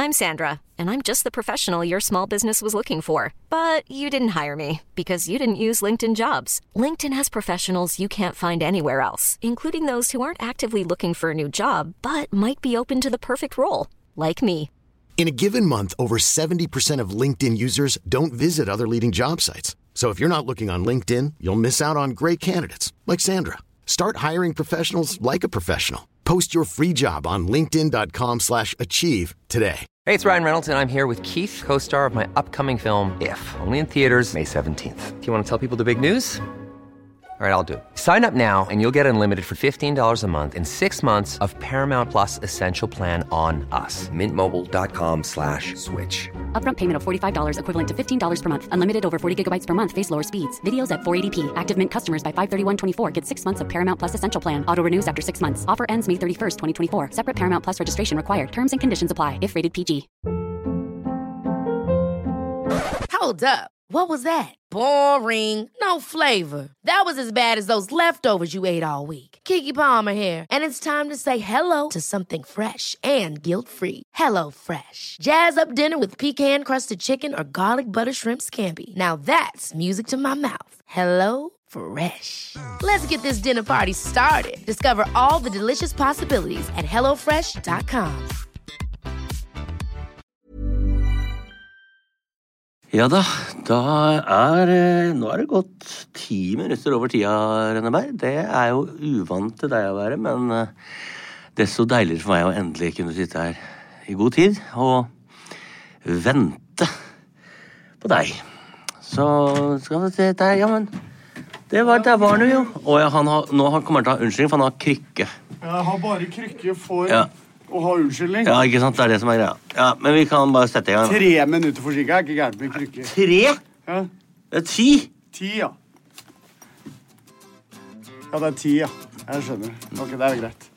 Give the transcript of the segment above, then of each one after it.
I'm Sandra, and I'm just the professional your small business was looking for. But you didn't hire me because you didn't use LinkedIn Jobs. LinkedIn has professionals you can't find anywhere else, including those who aren't actively looking for a new job, but might be open to the perfect role, like me. In a given month, over 70% of LinkedIn users don't visit other leading job sites. So if you're not looking on LinkedIn, you'll miss out on great candidates like Sandra. Start hiring professionals like a professional. Post your free job on linkedin.com/achieve today. Hey, it's Ryan Reynolds, and I'm here with Keith, co-star of my upcoming film, If, only in theaters May 17th. Do you want to tell people the big news? All right, I'll do it. Sign up now and you'll get unlimited for $15 a month and 6 months of Paramount Plus Essential Plan on us. MintMobile.com/switch. Upfront payment of $45 equivalent to $15 per month. Unlimited over 40 gigabytes per month. Face lower speeds. Videos at 480p. Active Mint customers by 531.24 get 6 months of Paramount Plus Essential Plan. Auto renews after 6 months. Offer ends May 31st, 2024. Separate Paramount Plus registration required. Terms and conditions apply if rated PG. Hold up. What was that? Boring. No flavor. That was as bad as those leftovers you ate all week. Keke Palmer here, and it's time to say hello to something fresh and guilt-free. Hello Fresh. Jazz up dinner with pecan-crusted chicken or garlic butter shrimp scampi. Now that's music to my mouth. Hello Fresh. Let's get this dinner party started. Discover all the delicious possibilities at hellofresh.com. Ja da, nå det gått 10 minutter over tida, Rønneberg. Det jo uvant til deg å være, men desto deiligere for meg å endelig kunne sitte her I god tid og vente på deg. Så skal vi se der, ja, men der var det jo. Og ja, nå kommer han til å ha unnskyldning, for han har krykke. Jeg har bare krykke for... Ja. Og ha unnskyldning. Ja, ikke sant? Det det som greia. Ja, men vi kan bare sette I gang. 3 minutter forsinket ikke gærent med krykke. 3? Ja. Det 10? 10, ja. Ja, det 10, ja. Jeg skjønner. Ok, det greit.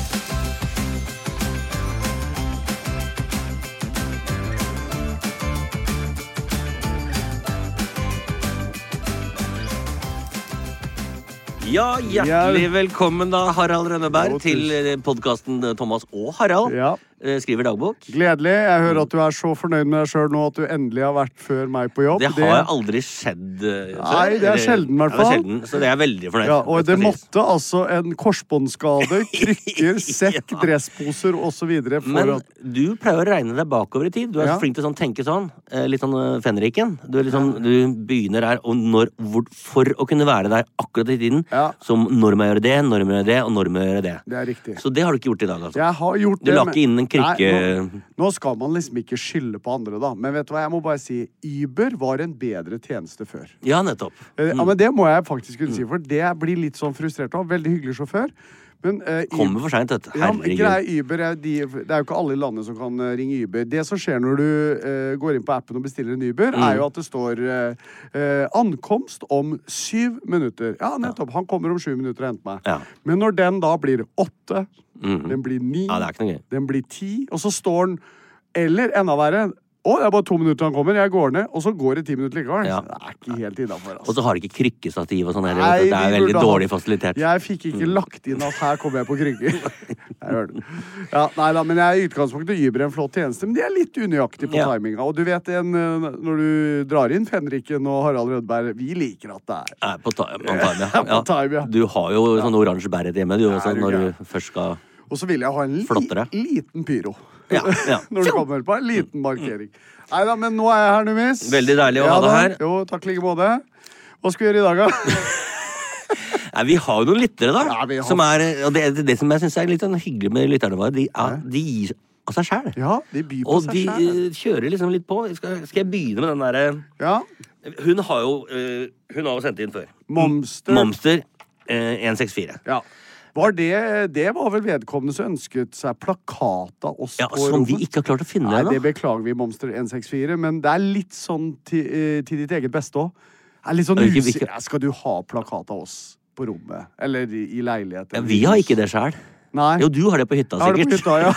Ja, hjertelig velkommen da, Harald Rønneberg, til podcasten Thomas og Harald. Ja. Skriver dagbok. Gledelig. Jeg hører at du så fornøyd med deg selv nå, at du endelig har vært før meg på jobb. Det har aldri skjedd før. Nei, det sjelden I hvert fall. Ja, det sjelden, så det veldig fornøyd. Ja, og det måtte altså en korsbåndskade, krykker, sekk, dressposer og så videre. Men du pleier å regne deg bakover I tid. Du så flink til å tenke sånn, litt sånn Fenriken. Du du begynner her, og for å kunne være der akkurat I tiden, som når må jeg gjøre det, når må jeg gjøre det, og når må jeg gjøre det. Det riktig. Så det har du ikke gjort I dag, altså. Jeg har gjort det. Du la ikke inn en krykke... Nei, nå skal man liksom ikke skylde på andre da. Men vet du hva, jeg må bare si, Uber var en bedre tjeneste før. Ja, nettopp. Ja, men det må jeg faktisk kunne si, for det blir litt sånn frustrert av. Veldig hyggelig sjåfør. Men, kommer for sent, dette. Herregud. Ja, Uber det jo ikke alle I landet som kan ringe Uber. Det som skjer når du går inn på appen og bestiller en Uber, jo at det står ankomst om 7 minutter. Ja, nettopp. Han kommer om 7 minutter og henter meg. Ja. Men når den da blir 8, den blir 9, ja, det ikke noe gøy. Den blir 10, og så står den, eller enda verre, det bare 2 minutter han kommer, jeg går ned, og så går det 10 minutter likevel. Ja. Det ikke helt innenfor, altså. Og så har de ikke krykkestativ og sånn her. Det veldig dårlig fasilitert. Jeg fikk ikke lagt inn at her kommer jeg på krykker. Jeg hører det. Ja, nei da, men jeg I utgangspunktet Uber en flott tjeneste, men de litt unøyaktig på timingen. Og du vet, når du drar inn Fenriken og Harald Rødberg, vi liker at det på time, ja. Du har jo sånn oransje bæret hjemme, du også, når du først skal... Og så vil jeg ha en liten pyro. Ja. Når du kommer på en liten markering. Neida, men nå jeg her, Numis. Veldig deilig å ha deg her. Jo, takk like måte. Hva skal vi gjøre I dag, da? Nei, vi har jo noen lyttere, da. Ja, vi har... Som og det som jeg synes litt sånn hyggelig med lytterne våre, de gir av seg selv. Ja, de byr på seg selv. Og de kjører liksom litt på. Skal jeg begynne med den der... Ja. Hun har jo sendt inn før. Momster 164. Ja. Det var vel vedkommende som ønsket seg plakat av oss på rommet. Som vi ikke har klart å finne. Nei, det beklager vi, Momster 164, men det litt sånn til ditt eget beste også. Litt sånn skal du ha plakat av oss på rommet? Eller I leiligheten? Ja, vi har ikke det selv. Nei. Jo, du har det på hytta, sikkert. Jeg har det på hytta, ja.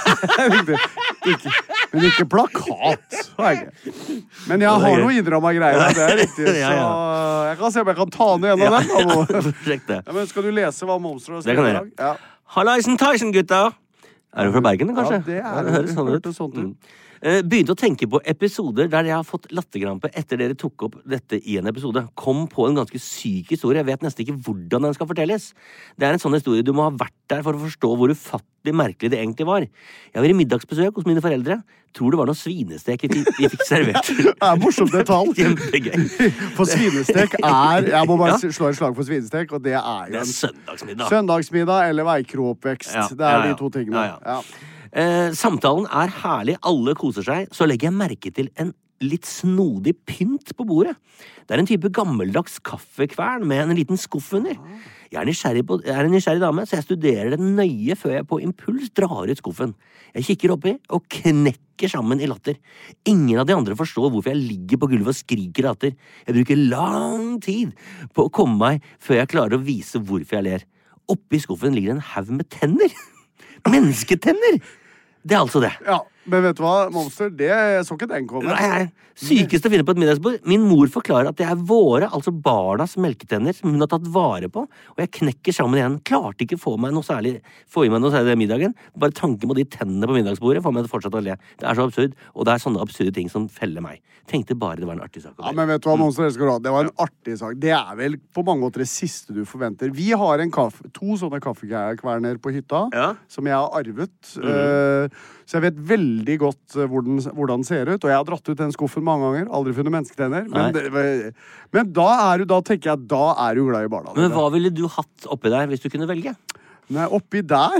Men ikke plakat. Men jeg har noe innrammet greier, det riktig. Så jeg kan se om jeg kan ta ned en av dem. Ja, men skal du lese hva Momster har skrevet I dag? Ja. Hallaisen Tyson, gutter! Du fra Bergen, kanskje? Ja, det høres sånn ut. Begynte å tenke på episoder der jeg har fått latterkrampe etter dere tok opp dette i en episode. Kom på en ganske syk historie. Jeg vet nesten ikke hvordan den skal fortelles. Det en sånn historie du må ha vært der for å forstå hvor ufattelig merkelig det egentlig var. Jeg var i middagsbesøk hos mine foreldre. Tror det var noe svinestek vi fikk servert. Det morsomt detalj. Kjempegøy. For svinestek jeg må bare slå et slag for svinestek, og det jo det søndagsmiddag. Søndagsmiddag eller veikroppvekst. Ja, det de to tingene. Ja. Samtalen herlig, alle koser seg. Så legger jeg merke til en litt snodig pynt på bordet. Det en type gammeldags kaffekvern med en liten skuff under. Jeg en nysgjerrig dame, så jeg studerer det nøye før jeg på impuls drar ut skuffen. Jeg kikker oppi og knekker sammen i latter. Ingen av de andre forstår hvorfor jeg ligger på gulvet og skriker latter. Jeg bruker lang tid på å komme meg før jeg klarer å vise hvorfor jeg ler. Oppi skuffen ligger en haug med tenner. Mennesketenner! Det altså det. Ja, men vet du hva, Monster, det så ikke den komme. Nei, sykeste å finne på et middagsbord. Min mor forklarer at det våre, altså barnas melketenner, som hun har tatt vare på, og jeg knekker sammen igjen. Klarte ikke få i meg noe særlig den middagen. Bare tanken på de tennene på middagsbordet får meg fortsatt å le. Det så absurd, og det sånne absurde ting som feller meg. Tenkte bare det var en artig sak. Ja, men vet du hva, Monster, det var en artig sak. Det vel på mange måter det siste du forventer. Vi har to sånne kaffekverner på hytta, som jeg har arvet. Så jeg vet veldig godt hvordan den ser ut, og jeg har dratt ut den skuffen mange ganger, aldri funnet mennesketenner, men da tenker jeg, da du glad i barna. Men hva ville du hatt oppi der hvis du kunne velge? Nei, oppi der?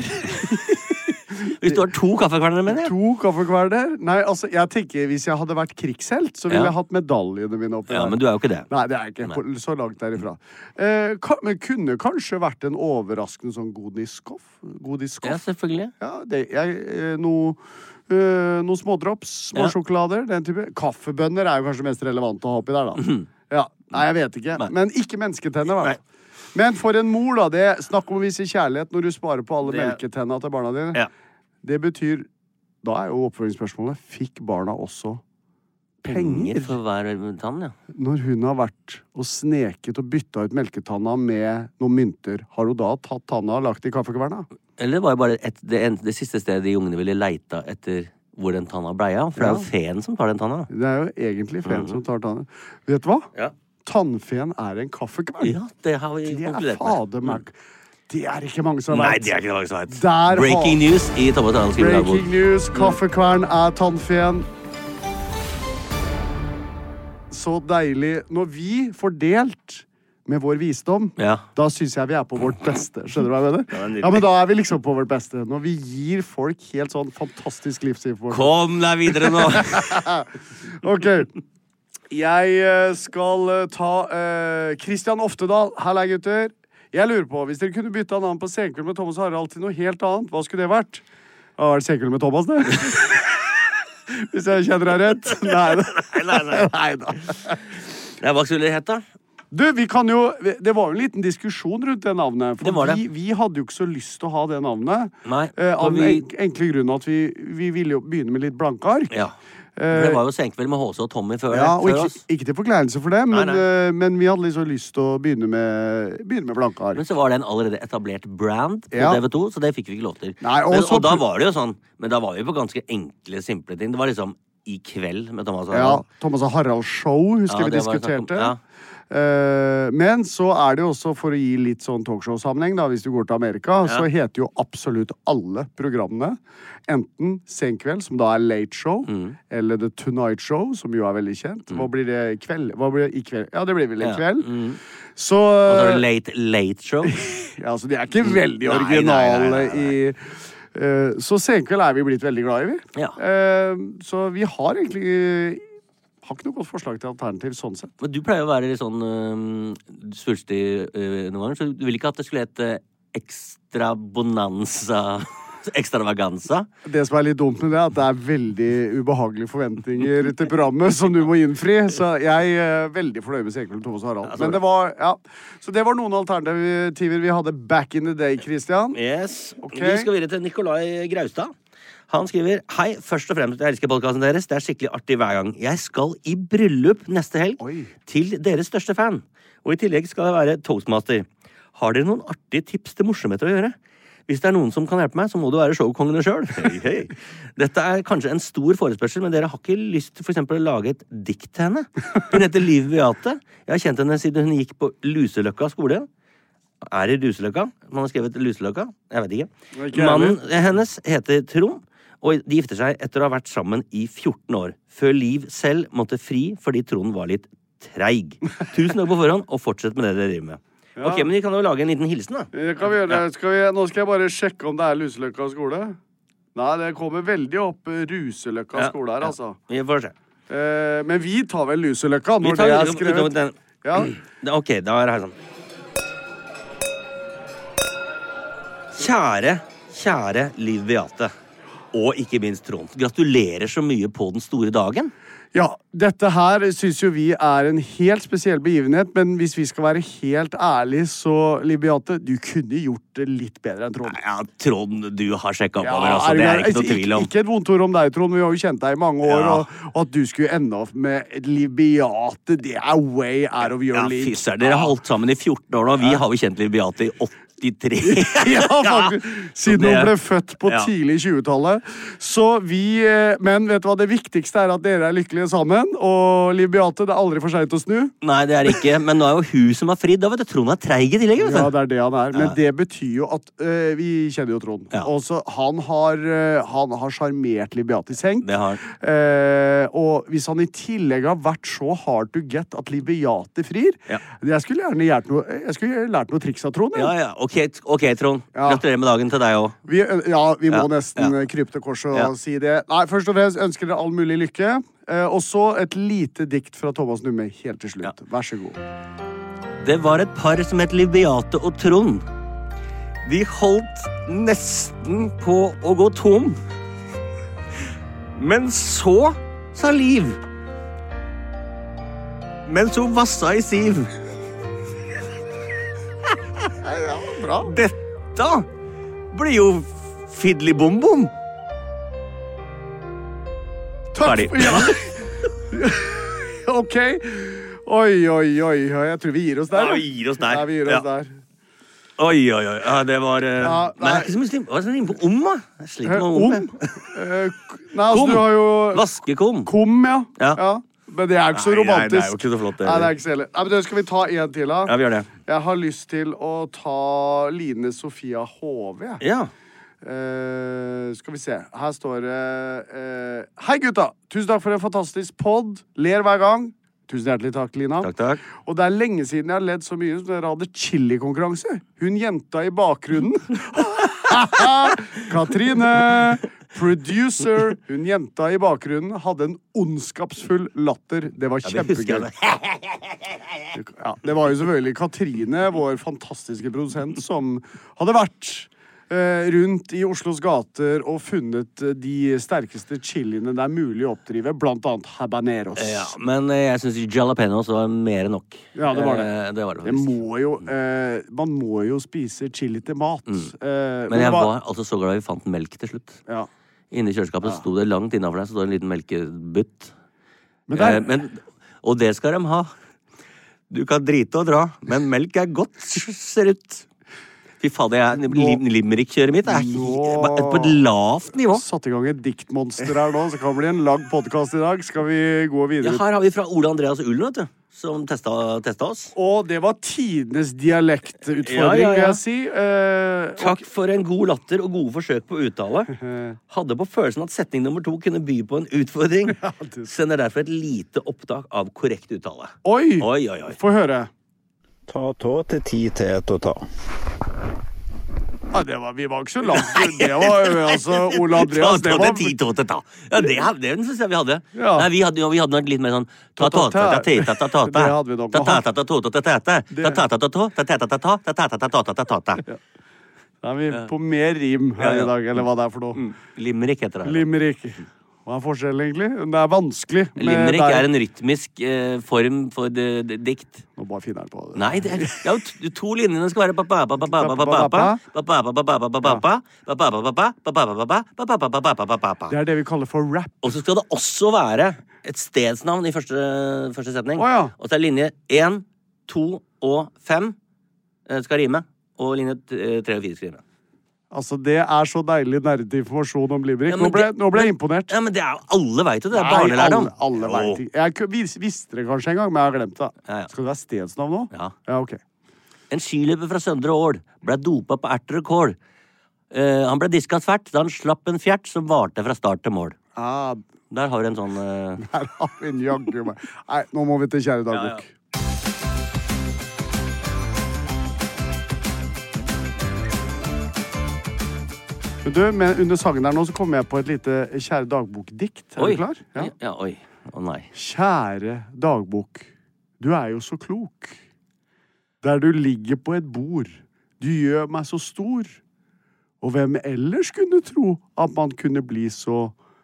Hvis du har 2 kaffekverner, mener jeg. 2 kaffekverner? Nei, altså, jeg tenker, hvis jeg hadde vært krigshelt, så ville jeg hatt medaljene mine oppi der. Ja, men du jo ikke det. Nei, det jeg ikke. Så langt derifra. Men kunne kanskje vært en overraskende sånn godiskoff. Ja, selvfølgelig. Ja, noe smådrops, småsjokolader, den type. Kaffebønner jo kanskje mest relevant å ha oppi der, da. Ja, nei, jeg vet ikke. Men ikke mennesketenner, da. Men for en mor, da, snakk om å vise kjærlighet når du sparer på alle melketenner til barna dine. Ja. Det betyr, da jo oppfølgingsspørsmålet, fikk barna også penger for hver tann, ja. Når hun har vært og sneket og byttet ut melketanna med noen mynter, har hun da tatt tanna og lagt i kaffekverna? Eller var det bare det siste stedet de ungene ville leita etter hvor den tanna ble av? For det jo feen som tar den tanna. Det jo egentlig feen som tar tanna. Vet du hva? Ja. Tannfeen en kaffekvern. Ja, det har vi konkludert med. Det ikke mange som vet. Nei, det ikke mange som vet. Breaking news i Tom og Tannens skrivedagbok. Breaking news, kaffekvern tannfeen. Så deilig. Når vi får delt med vår visdom, da synes jeg vi på vårt beste. Skjønner du hva jeg mener? Ja, men da vi liksom på vårt beste. Når vi gir folk helt sånn fantastisk livsinformasjon. Kom deg videre nå! Ok. Jeg skal ta Kristian Oftedal. Halla, gutter. Jeg lurer på, hvis dere kunne bytte navn på Senkveld med Thomas og Harald til noe helt annet, hva skulle det vært? Det Senkveld med Thomas, det? Hvis jeg kjenner deg rett? Nei da. Hva skulle det hete? Du, vi kan jo, det var jo en liten diskusjon rundt det navnet, for vi hadde jo ikke så lyst til å ha det navnet. Nei. Av den enkle grunnen at vi ville jo begynne med litt blanke ark. Ja. Det var jo Senkveld med H.C. og Tommy før oss. Ikke til forkleinelse for det, men vi hadde liksom lyst til å begynne med blanke ark. Men så var det en allerede etablert brand på TV2, så det fikk vi ikke lov til. Nei, og da var det jo sånn, men da var vi på ganske enkle, simple ting. Det var liksom I kveld med Thomas og Harald. Ja, Thomas og Harald Show, husker vi diskuterte. Ja. Men så det jo også, for å gi litt sånn talkshow-sammenheng da, hvis du går til Amerika, så heter jo absolutt alle programmene enten Senkveld, som da Late Show, eller The Tonight Show, som jo veldig kjent. Hva blir det I kveld? Hva blir det I kveld? Ja, det blir vel I kveld. Så, og så Late Show. Ja, så de ikke veldig originale nei. Så Senkveld vi blitt veldig glad I, vi. Ja. Så vi har egentlig har ikke noe godt forslag til alternativ sånn sett. Men du pleier å være litt sånn svulstig noen ganger, så du vil ikke at det skulle hete Extra Bonanza, Extravaganza? Det som litt dumt med det, at det veldig ubehagelige forventninger til programmet som du må innfri, så jeg veldig fornøyd med Senkveld, Thomas og Harald. Men det var, så det var noen alternativer vi hadde back in the day, Christian. Yes. Okay. Vi skal videre til Nikolai Graustad. Han skriver, hei, først og fremst, jeg elsker podcasten deres, det skikkelig artig hver gang. Jeg skal I bryllup neste helg til deres største fan, og I tillegg skal jeg være toastmaster. Har dere noen artige tips til morsomheter å gjøre? Hvis det noen som kan hjelpe meg, så må det være showkongene selv. Hei. Dette kanskje en stor forespørsel, men dere har ikke lyst til for eksempel å lage et dikt til henne. Hun heter Liv Beate. Jeg har kjent henne siden hun gikk på Luseløkka skole. Det Luseløkka? Man har skrevet Luseløkka? Jeg vet ikke. Mannen hennes heter Trond, og de gifter seg etter å ha vært sammen i 14 år, før Liv selv måtte fri fordi Trond var litt treig. Tusen takk på forhånd, og fortsett med det dere driver med. Ja. Ok, men vi kan jo lage en liten hilsen da. Det kan vi gjøre. Nå skal jeg bare sjekke om det Luseløkka skole. Nei, det kommer veldig opp Ruseløkka skole her, altså. Vi får se. Men vi tar vel Luseløkka når det skrevet. Ja. Ok, da det her sånn. Kjære Liv Beate, og ikke minst Trond. Gratulerer så mye på den store dagen. Ja, dette her synes jo vi en helt spesiell begivenhet, men hvis vi skal være helt ærlige, så, Liv Beate, du kunne gjort det litt bedre enn Trond. Ja, Trond, du har sjekket oppover, altså, det ikke noe tvil om. Ikke et vondt ord om deg, Trond, vi har jo kjent deg i mange år, og at du skulle ende opp med Liv Beate, det way out of your league. Ja, fysser, dere har holdt sammen i 14 år nå, vi har jo kjent Liv Beate i 83. Ja, faktisk. Siden hun ble født på tidlig 20-tallet. Så men vet du hva, det viktigste at dere lykkelige sammen, og Liv Beate, det aldri for sent å snu. Nei, det det ikke, men nå jo hun som har fridd, da vet du, Trond treig i tillegg, vet du. Ja, det det han men det betyr jo at, vi kjenner jo Trond, og så han har charmert Liv Beate i seng. Det har han. Og hvis han i tillegg har vært så hard to get at Liv Beate frir, jeg skulle gjerne lært noe triks av Trond. Ja. Ok, Trond. Gratulerer med dagen til deg også. Vi må nesten krype til korset og si det. Nei, først og fremst ønsker dere all mulig lykke. Og så et lite dikt fra Thomas Numme helt til slutt. Vær så god. Det var et par som het Liv Beate og Trond. De holdt nesten på å gå tom. Men så, sa Liv, mens hun vassa i siv. Ja, bra. Dette blir jo fiddly-bom-bom. Takk for Ok. Oi. Jeg tror vi gir oss der. Ja, vi gir oss der. Ja, vi gir oss der. Oi. Ja, det var nei, ikke så mye slim. Hva det på om, da? Jeg sliter med om. Nei, altså, du har jo Vaskekom. Kom, ja. Men det ikke så romantisk. Nei, det jo ikke så flott. Nei, det ikke så heller. Nei, men det skal vi ta en til, da? Ja, vi gjør det. Jeg har lyst til å ta Line Sofia Hove. Ja. Skal vi se. Her står det Hei, gutta! Tusen takk for en fantastisk podd. Ler hver gang. Tusen hjertelig takk, Lina. Takk. Og det lenge siden jeg har ledd så mye som dere hadde chili-konkurranse. Hun jenta i bakgrunnen. Katrine, producer, hun jenta i bakgrunnen hadde en ondskapsfull latter. Det var kjempegøy. Det var jo selvfølgelig Katrine, vår fantastiske produsent, som hadde vært rundt i Oslos gater og funnet de sterkeste chiliene det mulig å oppdrive, blant annet habaneros. Ja, men jeg synes jalapenos var mer enn nok. Ja, det var det. Det må jo, man må jo spise chili til mat. Men jeg var altså så glad vi fant melk til slutt. Ja. Inne i kjøleskapet sto det langt innenfor deg, så stod det en liten melkebutt. Og det skal de ha. Du kan drite og dra, men melk godt, ser ut. Fy faen, Limerick-kjøret mitt på et lavt nivå. Satt i gang et diktmonster her nå, så kan det bli en lang podcast i dag. Skal vi gå videre? Ja, her har vi fra Ole Andreas Ullen, vet du, som testet oss. Og det var tidenes dialektutfordring, vil jeg si. Takk for en god latter og gode forsøk på uttale. Hadde på følelsen at setning nummer 2 kunne by på en utfordring. Sender derfor et lite opptak av korrekt uttale. Oi. Få høre. Ta tå til 10 til å ta. Ja, vi var ikke så langt. Det var altså Ole Andreas. Ta tå til 10 til å ta. Ja, det synes jeg vi hadde. Nei, vi hadde nok litt mer sånn ta tå til ta. Det hadde vi nok. Da vi på mer rim her i dag, eller hva det for noe. Limerick heter det. Limerick. Hva forskjellen egentlig? Det vanskelig. Limerick en rytmisk form for dikt. Nå bare finner jeg på det. Nei, det jo 2 linjene skal være Det det vi kaller for rap. Og så skal det også være et stedsnavn i første setning. Og så linje 1, 2 og 5 skal rime. Og linje 3 og 4 skal rime. Altså, det så deilig nerdeinformasjon om Limerick. Nå ble jeg imponert. Ja, men det jo, alle vet jo det. Det barnelærdom. Alle vet det. Jeg visste det kanskje en gang, men jeg har glemt det. Ja. Skal det være stedsnavn nå? Ja. Ja, ok. En skiløper fra Søndre Ål ble dopet på erter og kål. Han ble disket tvert da han slapp en fjert som varte fra start til mål. Der har du en sånn... Der har vi en jaggu meg. Nei, nå må vi til kjære dagbok. Ja. Men under sangen der nå så kommer jeg på et lite kjære dagbokdikt. Du klar? Ja, oi. Å nei. Kjære dagbok, du jo så klok. Der du ligger på et bord, du gjør meg så stor. Og hvem ellers kunne tro at man kunne bli så...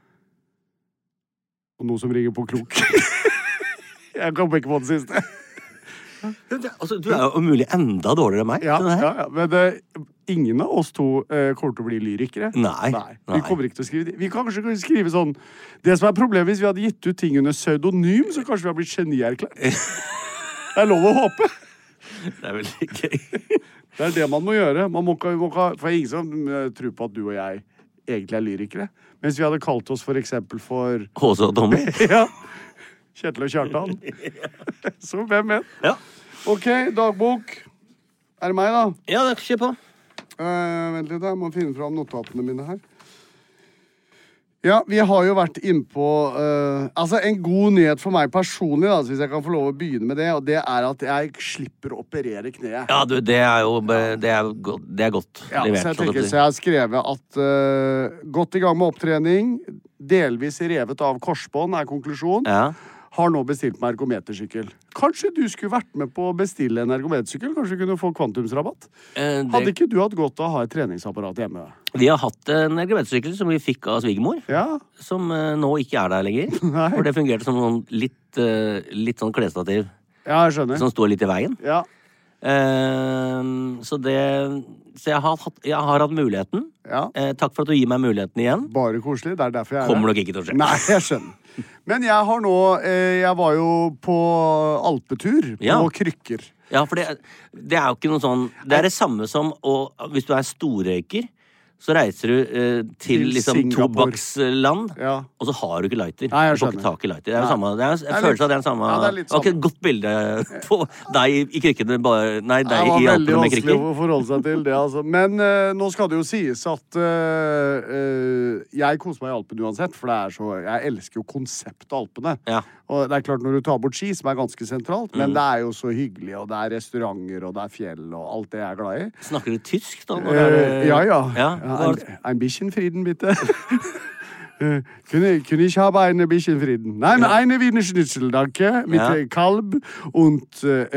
Og noe som ringer på klok. Jeg kommer ikke på det siste. Altså, du jo umulig enda dårligere enn meg. Ja, men ingen av oss to kommer til å bli lyrikere. Nei. Vi kommer ikke til å skrive det. Vi kan kanskje skrive sånn... Det som problemet, hvis vi hadde gitt ut ting under pseudonym, så kanskje vi hadde blitt genierklært. Det lov å håpe. Det veldig gøy. Det det man må gjøre. Man må for ingen som tror på at du og jeg egentlig lyrikere. Mens vi hadde kalt oss for eksempel for... Håse og Tommy. Ja. Kjetil og Kjartan. Så hvem vet? Ja. Ok, dagbok. Det meg, da? Ja, det kjør på. Vent litt, jeg må finne fram notatene mine her. Ja, vi har jo vært innpå altså en god nyhet for meg personlig, da, hvis jeg kan få lov å begynne med det, og det at jeg slipper å operere kneet. Ja, du, det jo det godt ja, levert. Så jeg har skrevet at godt i gang med opptrening, delvis revet av korsbånd konklusjon. Ja. Har nå bestilt meg ergometersykkel. Kanskje du skulle vært med på å bestille en ergometersykkel? Kanskje du kunne få kvantumsrabatt? Hadde ikke du hatt godt av å ha et treningsapparat hjemme? Vi har hatt en ergometersykkel som vi fikk av svigermor. Ja. Som nå ikke der lenger. Nei. For det fungerte som sånn litt sånn klesstativ. Ja, jeg skjønner. Som står litt i veien. Ja. Så jeg har hatt muligheten. Ja. Takk for at du gir meg muligheten igjen. Bare koselig, det derfor jeg Kommer nok ikke til å skje. Nei, jeg skjønner. Men jeg har nå jeg var jo på alpetur på krykker. Ja, for det jo ikke noe sånn det det samme som hvis du storrøyker, så reiser du til liksom tobakksland, og så har du ikke lighter. Nei, jeg skjønner. Du får ikke tak i lighter. Det jo samme. Jeg føler seg det samme. Ja, det var ikke et godt bilde på deg i krykkene, nei, deg i alpene med krykker. Det var veldig vanskelig å forholde seg til det, altså. Men nå skal det jo sies at jeg koser meg i Alpen uansett, for jeg elsker jo konseptet Alpene. Ja. Og det klart når du tar bort ski, som ganske sentralt, men det jo så hyggelig, og det restauranter, og det fjell, og alt det jeg glad i. Snakker du tysk da? Ja. Ein bisschen Frieden, bitte. Kunne ich habe eine bisschen Frieden? Nein, eine Wiener Schnitzel, danke. Mit Kalb und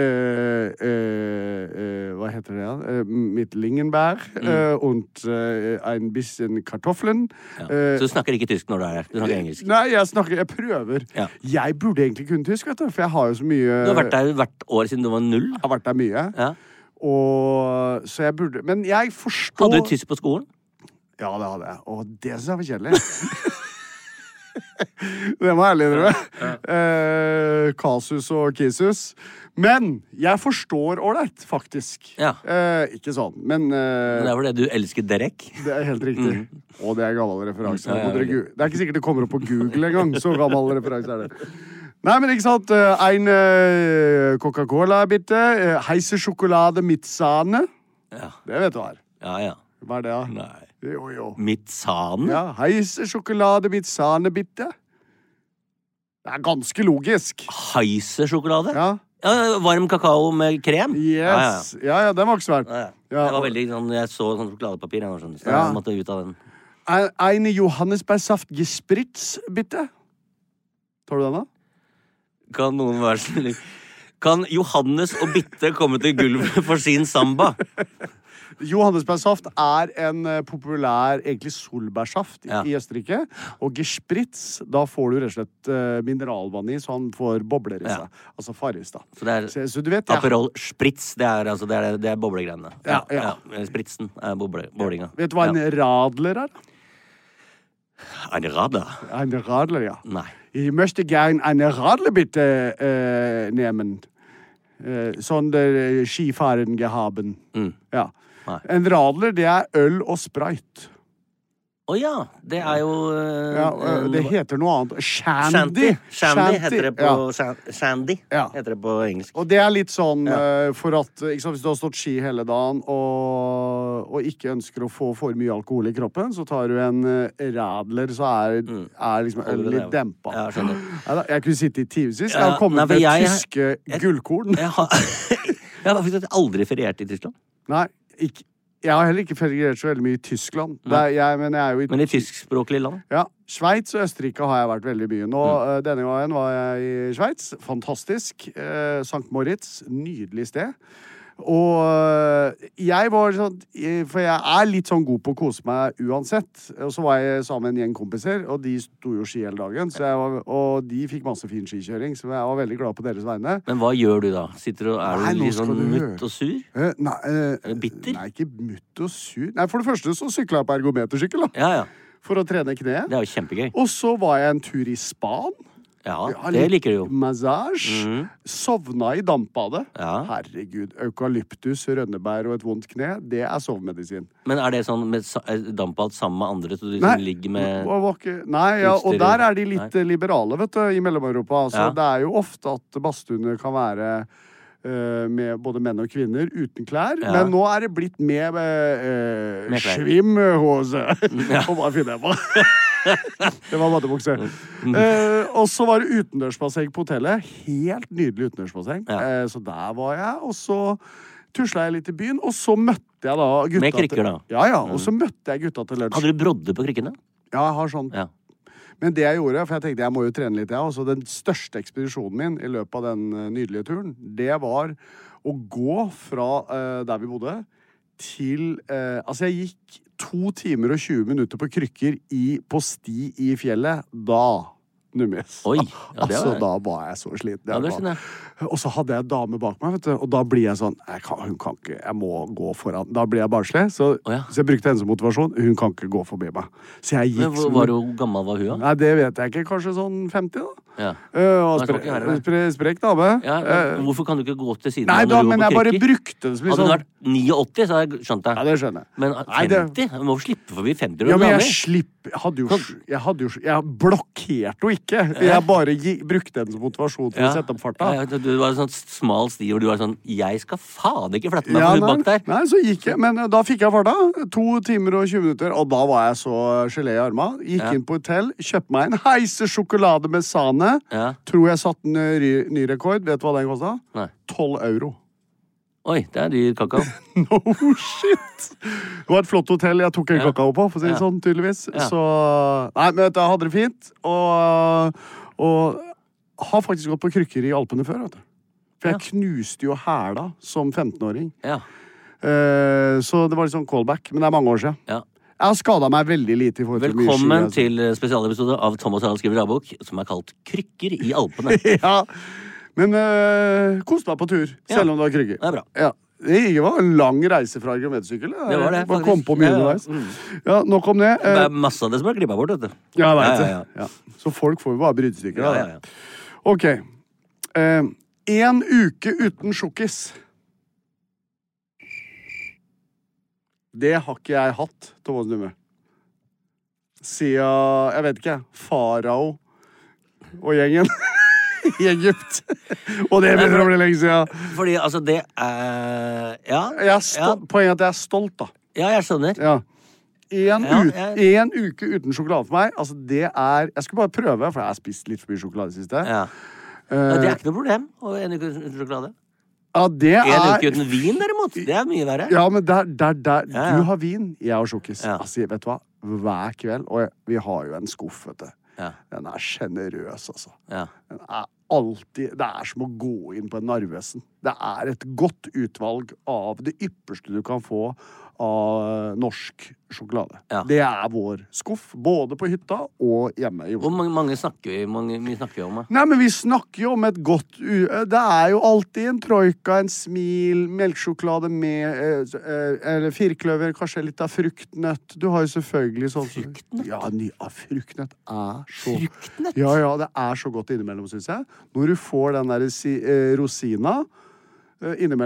was heter det? Mit Lingenberg und ein bisschen Kartoffeln. Ja. Så du snakker ikke tysk når du her? Du snakker engelsk? Nei, jeg prøver. Ja. Jeg burde egentlig kunne tysk, vet du, for jeg har jo så mye... Du har vært der hvert år siden du var 0? Jeg har vært der mye. Ja. Og så jeg burde... Men jeg forstår... Hadde du tysk på skolen? Ja, det hadde jeg. Og det synes jeg var kjedelig. Det må jeg ærlig innrømme. Kasus og kisus. Men jeg forstår ålreit, faktisk. Ja. Ikke sånn, men... Men det fordi du elsker Derek? Det helt riktig. Og det gammel referanse. Det ikke sikkert det kommer opp på Google en gang, så gammel referanse det. Nei, men ikke sant. En Coca-Cola, bitte. Heise sjokolade mit sahne. Ja. Det vet du hva Ja. Hva det da? Nei. Jo. Mit sahne? Ja, heise sjokolade mit sahne, bitte. Det ganske logisk. Heise sjokolade? Ja. Ja, varm kakao med krem? Yes. Ja, den var ikke svært. Ja. Det var veldig sånn, jeg så sånn sjokoladepapir, så jeg måtte ut av den. Eine Johannesbergsaft gespritz, bitte. Tar du den da? Kan noen være snill? Kan Johannes og Bitte komme til gulvet for sin samba? Johannesbergsaft en populær, egentlig solbærsaft i Østerrike. Og gespritz, da får du rett og slett mineralvann i, så han får bobler i seg. Altså farris, da. Så du vet, Aperol Spritz, det er boblegreiene. Ja. Spritzen boblinga. Vet du hva en radler da? En radler? En radler, ja. Nei. Ich möchte gern eine Radler bitte nehmen. Sånn Skifahren gehaben. Ja. Nei. En radler, det er øl og Sprite. Ja, det er jo... det heter noe annet. Shandy heter det på, Shandy heter det på engelsk. Og det er litt sånn for at, ikke sant, hvis du har stått ski hele dagen og ikke ønsker å få for mye alkohol i kroppen, så tar du en radler, så er liksom øl litt dempet. Ja, skjønner. Jeg kunne sitte i timevis. Jeg har kommet med tyske gullkorn. Jeg har faktisk aldri feriert i Tyskland. Nei, ikke. Jeg har heller ikke feriert så veldig mye i Tyskland. Men i tyskspråklig land? Ja. Sveits og Østerrike har jeg vært veldig mye. Nå, denne gangen var jeg i Sveits. Fantastisk. St. Moritz. Nydelig sted. Og jeg var sånn, for jeg er litt sånn god på å kose meg uansett. Og så var jeg sammen med en gjeng kompiser, og de sto jo ski hele dagen. Og de fikk masse fin skikjøring, så jeg var veldig glad på deres vegne. Men hva gjør du da? Sitter du, er du litt sånn mutt og sur? Bitter? Nei, ikke mutt og sur. Nei, for det første så syklet jeg på ergometersykkel da. For å trene kneet. Det er jo kjempegøy. Og så var jeg en tur i Span. Ja, det liker du jo. Massage. Sovna i dampbadet. Herregud, eukalyptus, rønnebær og et vondt kne, det er sovemedisin. Men er det sånn med dampbad sammen med andre, så du liksom ligger med... Nei, og der er de litt liberale, vet du, i Mellom-Europa. Altså, det er jo ofte at badstuene kan være med både menn og kvinner uten klær, men nå er det blitt med svimhose. Og hva finner jeg på? Det var mattebukse. Og så var det utendørsbasseng på hotellet. Helt nydelig utendørsbasseng. Så der var jeg, og så tuslet jeg litt i byen, og så møtte jeg da gutta. Med krykker da? Ja, og så møtte jeg gutta til lunsj. Hadde du brodde på krykkene? Ja, jeg har sånn. Men det jeg gjorde, for jeg tenkte jeg må jo trene litt, så den største ekspedisjonen min i løpet av den nydelige turen, det var å gå fra der vi bodde til, altså jeg gikk 2 timer og 20 minutter på krykker på sti i fjellet, da nummes. Oi, altså da var jeg så sliten. Ja, det skjønner jeg. Og så hadde jeg en dame bak meg, vet du, og da blir jeg sånn, hun kan ikke, jeg må gå foran. Da blir jeg barnslig, så jeg brukte henne som motivasjon. Hun kan ikke gå forbi meg. Så jeg gikk... Men hvor gammel var hun da? Nei, det vet jeg ikke. Kanskje sånn 50 da. Sprek dame. Hvorfor kan du ikke gå til siden? Nei da, men jeg bare brukte det som liksom... Hadde du vært 89, så hadde jeg skjønt det. Ja, det skjønner jeg. Men 50? Du må slippe forbi 50 år. Ja, men jeg blokkerte jo ikke. Jeg bare brukte den som motivasjon for å sette opp farta. Du var en sånn smal sti hvor du var sånn, jeg skal faen ikke flette meg for bak der. Nei, så gikk jeg, men da fikk jeg farta. 2 timer og 20 minutter, og da var jeg så gelé i armen. Gikk inn på hotell, kjøpte meg en heise sjokolade med sane. Tror jeg satt en ny rekord. Vet du hva den kostet? Nei. 12 euro. Oi, det er dyr kakao. No shit! Det var et flott hotell jeg tok en kakao på, for å si det sånn, tydeligvis. Så, nei, men jeg hadde det fint, og har faktisk gått på krykker i Alpene før, vet du. For jeg knuste jo hæla som 15-åring. Så det var litt sånn callback, men det er mange år siden. Jeg har skadet meg veldig lite i forhold til mye ski. Velkommen til spesialepisode av Thomas Harald skriver dagbok, som er kalt Krykker i Alpene. Men koste meg på tur, selv om det var krykker. Det er bra. Det var en lang reise fra ergometersykkel. Det var det, faktisk. Bare kom på mye underveis. Ja, nok om det. Det er masse av det som er klippet bort, vet du. Ja, jeg vet det. Ja. Så folk får jo bare brytestykker. Ok. 1 uke uten sjokkis. Det har ikke jeg hatt, Thomas Numme. Siden, jeg vet ikke, Farao og gjengen i Egypt. Og det begynner å bli lenge siden. Fordi, altså, det er... Poenget er at jeg er stolt, da. Ja, jeg skjønner. En uke uten sjokolade for meg, altså det er... Jeg skulle bare prøve, for jeg har spist litt for mye sjokolade i siste. Det er ikke noe problem, en uke uten sjokolade. Det er... En uke uten vin, derimot. Det er mye verre. Ja, men du har vin, jeg har sjokkis. Altså, vet du hva? Hver kveld, og vi har jo en skuff, vet du. Den er generøs, altså. Den er alltid... Det er som å gå inn på en Narvesen. Det er et godt utvalg av det ypperste du kan få av norsk sjokolade. Det er vår skuff, både på hytta og hjemme i Oslo. Hvor mange snakker vi om? Nei, men vi snakker jo om et godt... Det er jo alltid en troika, en smil, melksjokolade med eller firkløver, kanskje litt av fruktnøtt. Du har jo selvfølgelig sånn... Fruktnøtt? Ja, fruktnøtt er så... Fruktnøtt? Ja, det er så godt innimellom, synes jeg. Når du får den der rosina innimellom,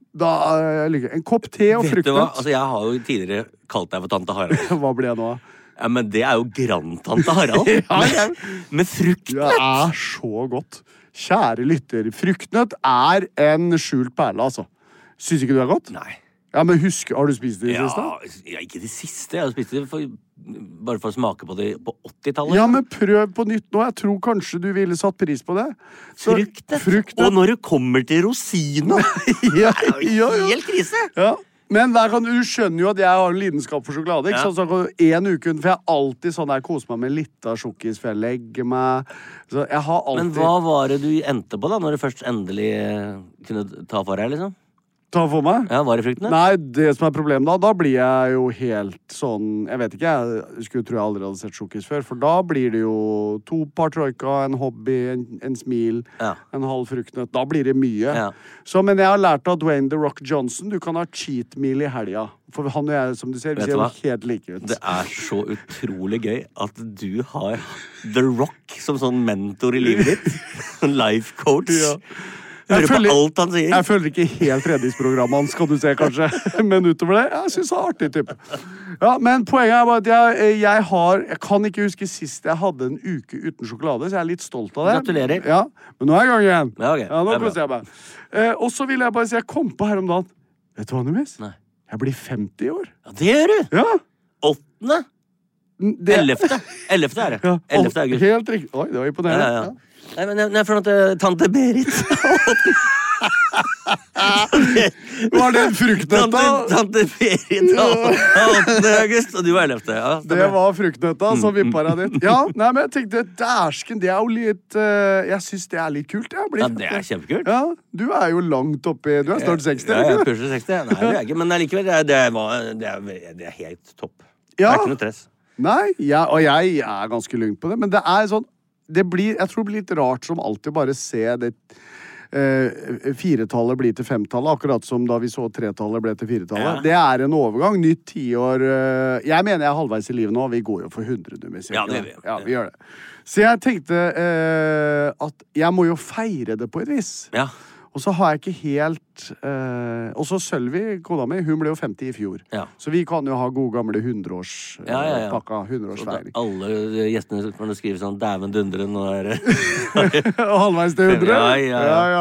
Da ligger en kopp te og fruktnøtt. Vet du hva? Altså, jeg har jo tidligere kalt deg for tante Harald. Hva blir jeg nå? Ja, men det jo grandtante Harald. Med fruktnøtt. Det så godt. Kjære lytter, fruktnøtt en skjult perle, altså. Synes ikke du godt? Nei. Ja, men husk, har du spist det i siste? Ja, ikke det siste. Jeg har spist det bare for å smake på det på 80-tallet. Ja, men prøv på nytt nå. Jeg tror kanskje du ville satt pris på det. Fruktnøtt. Og når det kommer til rosina, ja, det jo helt krise. Ja. Men du skjønner jo at jeg har en lidenskap for sjokolade, ikke? Så en uke, for jeg har alltid sånn jeg koser meg med litt av sjokkis, for jeg legger meg. Så jeg har alltid... Men hva var det du endte på da, når du først endelig kunne ta for deg, liksom? Ta for meg? Ja, var det fruktene? Nei, det som problemet da blir jeg jo helt sånn, jeg vet ikke, jeg skulle tro jeg aldri hadde sett sjokkis før, for da blir det jo 2 par troika, en hobby, en smil, en halv fruktnøtt, da blir det mye. Ja. Så, men jeg har lært av Dwayne The Rock Johnson, du kan ha cheat meal i helga, for han og jeg, som du ser, vi ser jo helt like ut. Det så utrolig gøy at du har The Rock som sånn mentor i livet ditt, en life coach. Ja. Jeg føler ikke helt redningsprogrammet hans, kan du se, kanskje. Men utover det, jeg synes det artig type. Ja, men poenget bare at jeg kan ikke huske sist jeg hadde en uke uten sjokolade, så jeg litt stolt av det. Gratulerer. Ja, men nå jeg i gang igjen. Ja, okay. Ja, nå koser jeg meg. Og så vil jeg bare si, jeg kom på her om dagen. Vet du hva, Numis? Nei. Jeg blir 50 år. Ja, det gjør du. Ja. 8. 11. 11. det. Ja. 11. august. Helt riktig. Oi, det var imponerende. Ja. Nei, men jeg føler at tante Berit Var det en fruktnøtta? Tante Berit 8. august, og du var 11. Ja, det var fruktnøtta som vippar av ditt. Ja, nei, men jeg tenkte, dæsken, det jo litt jeg synes det litt kult. Ja, det kjempekult. Ja, du jo langt oppi, du snart 60. Ja, jeg pusher 60. Nei, det ikke, men likevel, det helt topp. Ja. Det ikke noe stress. Nei, og jeg ganske lugnt på det, men det sånn jeg tror det blir litt rart som alltid bare se det 4-tallet blir til 5-tallet, akkurat som da vi så 3-tallet ble til 4-tallet. Ja. Det en overgang, nytt 10 år. Jeg mener jeg halvveis i livet nå, vi går jo for 100 nummer. Ja, det vi. Ja, vi gjør det. Så jeg tenkte at jeg må jo feire det på et vis. Ja. Og så har jeg ikke helt og så Sølvi, kona mi, hun ble jo 50 i fjor. Ja. Så vi kan jo ha gode gamle 100-årspakka, 100-årsfeiring. Alle gjestene kan skrive sånn dæven dundren og halvveis til 100? Ja.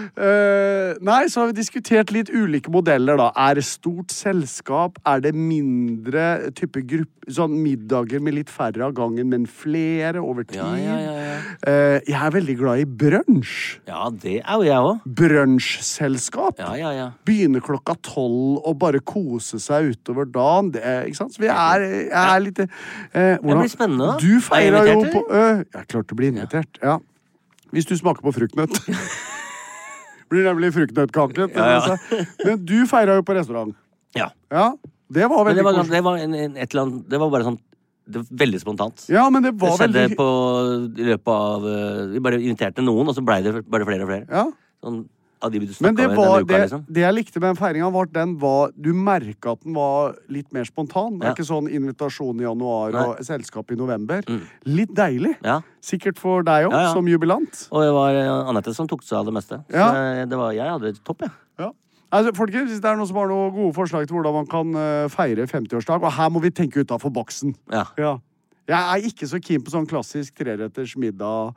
Nei, så har vi diskutert litt ulike modeller da. Det stort selskap? Det mindre type gruppe, sånn middager med litt færre av gangen, men flere over tid? Ja. Jeg veldig glad i brunch. Ja, det jo jeg også. Brunchselskap. Ja. Begynner klokka 12 og bare kose seg utover dagen. Ikke sant? Så vi litt det blir spennende da. Du feirer jo på jeg klarte å bli invitert. Ja. Hvis du smaker på fruktnøtt. Blir nemlig fruktnøttkake. Men du feirer jo på restaurant. Ja. Det var veldig koselig. Det var bare sånn det var veldig spontant. Ja, men det var skjedde i løpet av vi bare inviterte noen, og så ble det bare flere og flere. Ja. Sånn av de du men snakket med denne uka, liksom. Det jeg likte med den feiringen var du merket at den var litt mer spontan. Det ikke sånn invitasjon i januar og selskap i november. Litt deilig. Ja. Sikkert for deg også, som jubilant. Og det var Annette som tok seg av det meste. Så jeg hadde det topp, Ja. Altså, folkens, hvis det noen som har noen gode forslag til hvordan man kan feire 50-årsdag, og her må vi tenke utenfor boksen. Ja. Jeg ikke så keen på sånn klassisk 3-retters middag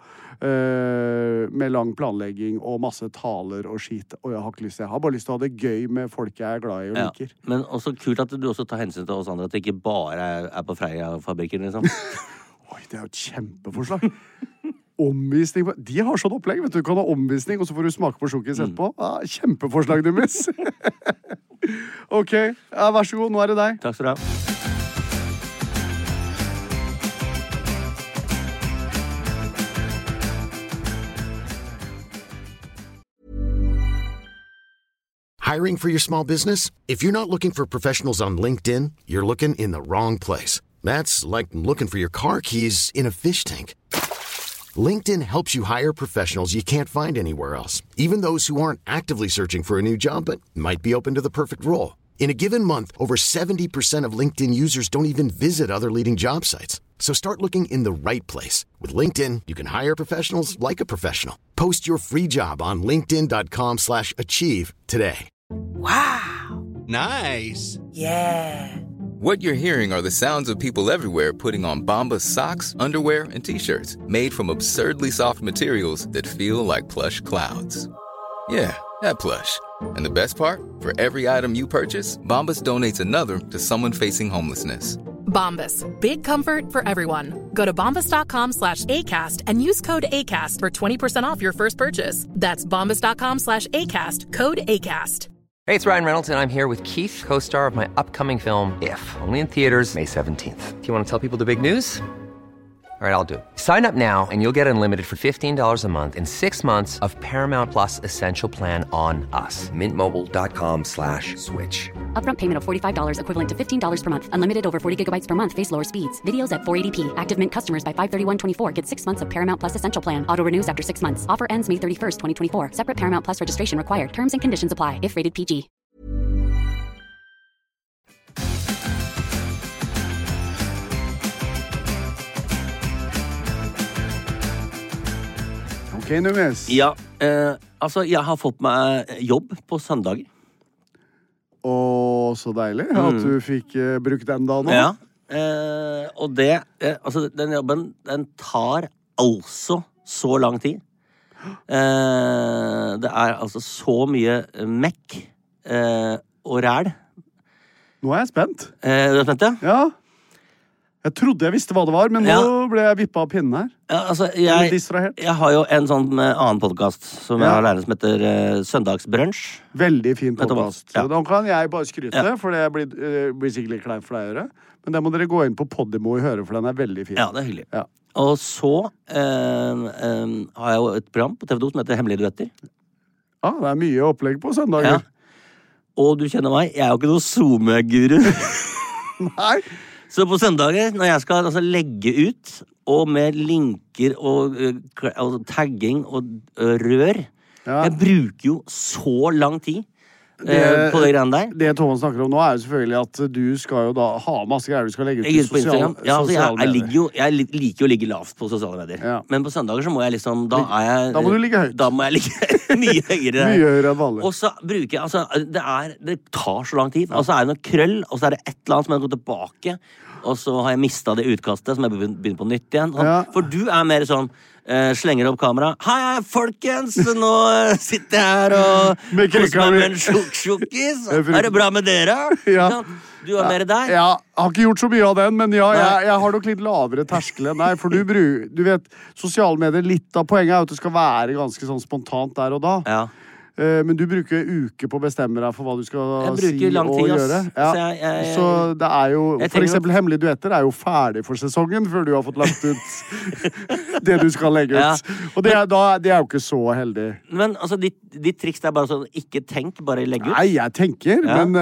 med lang planlegging og masse taler og skit. Og jeg har ikke lyst til det. Jeg har bare lyst til å ha det gøy med folk jeg glad i og liker. Men også kult at du også tar hensyn til oss andre, at det ikke bare på Freia-fabrikken, liksom. Oi, det jo et kjempeforslag. Omvisning. De har sånn opplegg, vet du. Du kan ha omvisning, og så får du smake på sjokkis etterpå. Kjempeforslag, du, miss. Ok, vær så god, nå det deg. Takk skal du ha. Hiring for your small business? If you're not looking for professionals on LinkedIn, you're looking in the wrong place. That's like looking for your car keys in a fish tank. LinkedIn helps you hire professionals you can't find anywhere else, even those who aren't actively searching for a new job but might be open to the perfect role. In a given month, over 70% of LinkedIn users don't even visit other leading job sites. So start looking in the right place. With LinkedIn, you can hire professionals like a professional. Post your free job on linkedin.com/achieve today. Wow. Nice. Yeah. What you're hearing are the sounds of people everywhere putting on Bombas socks, underwear, and T-shirts made from absurdly soft materials that feel like plush clouds. Yeah, that plush. And the best part? For every item you purchase, Bombas donates another to someone facing homelessness. Bombas. Big comfort for everyone. Go to bombas.com/ACAST and use code ACAST for 20% off your first purchase. That's bombas.com/ACAST. Code ACAST. Hey, it's Ryan Reynolds, and I'm here with Keith, co-star of my upcoming film, If, only in theaters May 17th. Do you want to tell people the big news? All right, I'll do it. Sign up now and you'll get unlimited for $15 a month and 6 months of Paramount Plus Essential Plan on us. MintMobile.com/switch. Upfront payment of $45 equivalent to $15 per month. Unlimited over 40 gigabytes per month. Face lower speeds. Videos at 480p. Active Mint customers by 531.24 get 6 months of Paramount Plus Essential Plan. Auto renews after 6 months. Offer ends May 31st, 2024. Separate Paramount Plus registration required. Terms and conditions apply if rated PG. Ok, Numis. Ja, altså, jeg har fått meg jobb på søndager. Å, så deilig at du fikk brukt den da nå. Ja, og det, altså, den jobben, den tar altså så lang tid. Det altså så mye mekk og ræl. Nå er jeg spent. Du er spent, ja? Ja. Jeg trodde jeg visste hva det var, men nå ble jeg vippet av pinnen her. Ja, altså, jeg har jo en sånn annen podcast som jeg har lært som heter Søndagsbrunch. Veldig fin podcast. Ja. Så da kan jeg bare skryte, for det blir sikkert litt kleint for deg å gjøre. Men det må dere gå inn på Podimo og høre, for den er veldig fin. Ja, det er hyggelig. Ja. Og så har jeg jo et program på TV2 som heter Hemmelige duetter. Ja, det er mye opplegg på søndager. Ja. Og du kjenner meg, jeg er jo ikke noe Zoom-guru. Nei. Så på søndager, når jeg skal legge ut, og med linker og tagging og rør, jeg bruker jo så lang tid på det greiene der. Det Thomas snakker om nå er jo selvfølgelig at du skal jo da ha masse greier du skal legge ut i sosiale medier. Ja, altså jeg liker jo å ligge lavt på sosiale medier. Ja. Men på søndager så må jeg liksom, da må du ligge høyt. Da må jeg ligge mye høyere. Mye høyere enn vanlig. Og så bruker jeg, altså, det tar så lang tid. Og så er det noe krøll, og så er det et eller annet som jeg går tilbake, og så har jeg mistet det utkastet som jeg begynner på nytt igjen. Sånn. Ja. For du er mer sånn, slenger opp kamera. Hei, folkens! Nå sitter jeg her og koser meg med en sjukkis. Er det bra med dere? Ja. Du er mer der? Ja, jeg har ikke gjort så mye av den, men ja, jeg har nok litt lavere terskel enn deg. For du vet, sosiale medier, litt av poenget er at det skal være ganske sånn spontant der og da. Ja. Men du bruker uker på å bestemme deg for hva du skal si og gjøre. Ja. Så det er jo, for eksempel Hemmelige duetter er jo ferdig for sesongen før du har fått lagt ut det du skal legge ut. Ja. Og det er jo ikke så heldig. Men altså, ditt triks er bare sånn, ikke tenk, bare legge ut. Nei, jeg tenker, men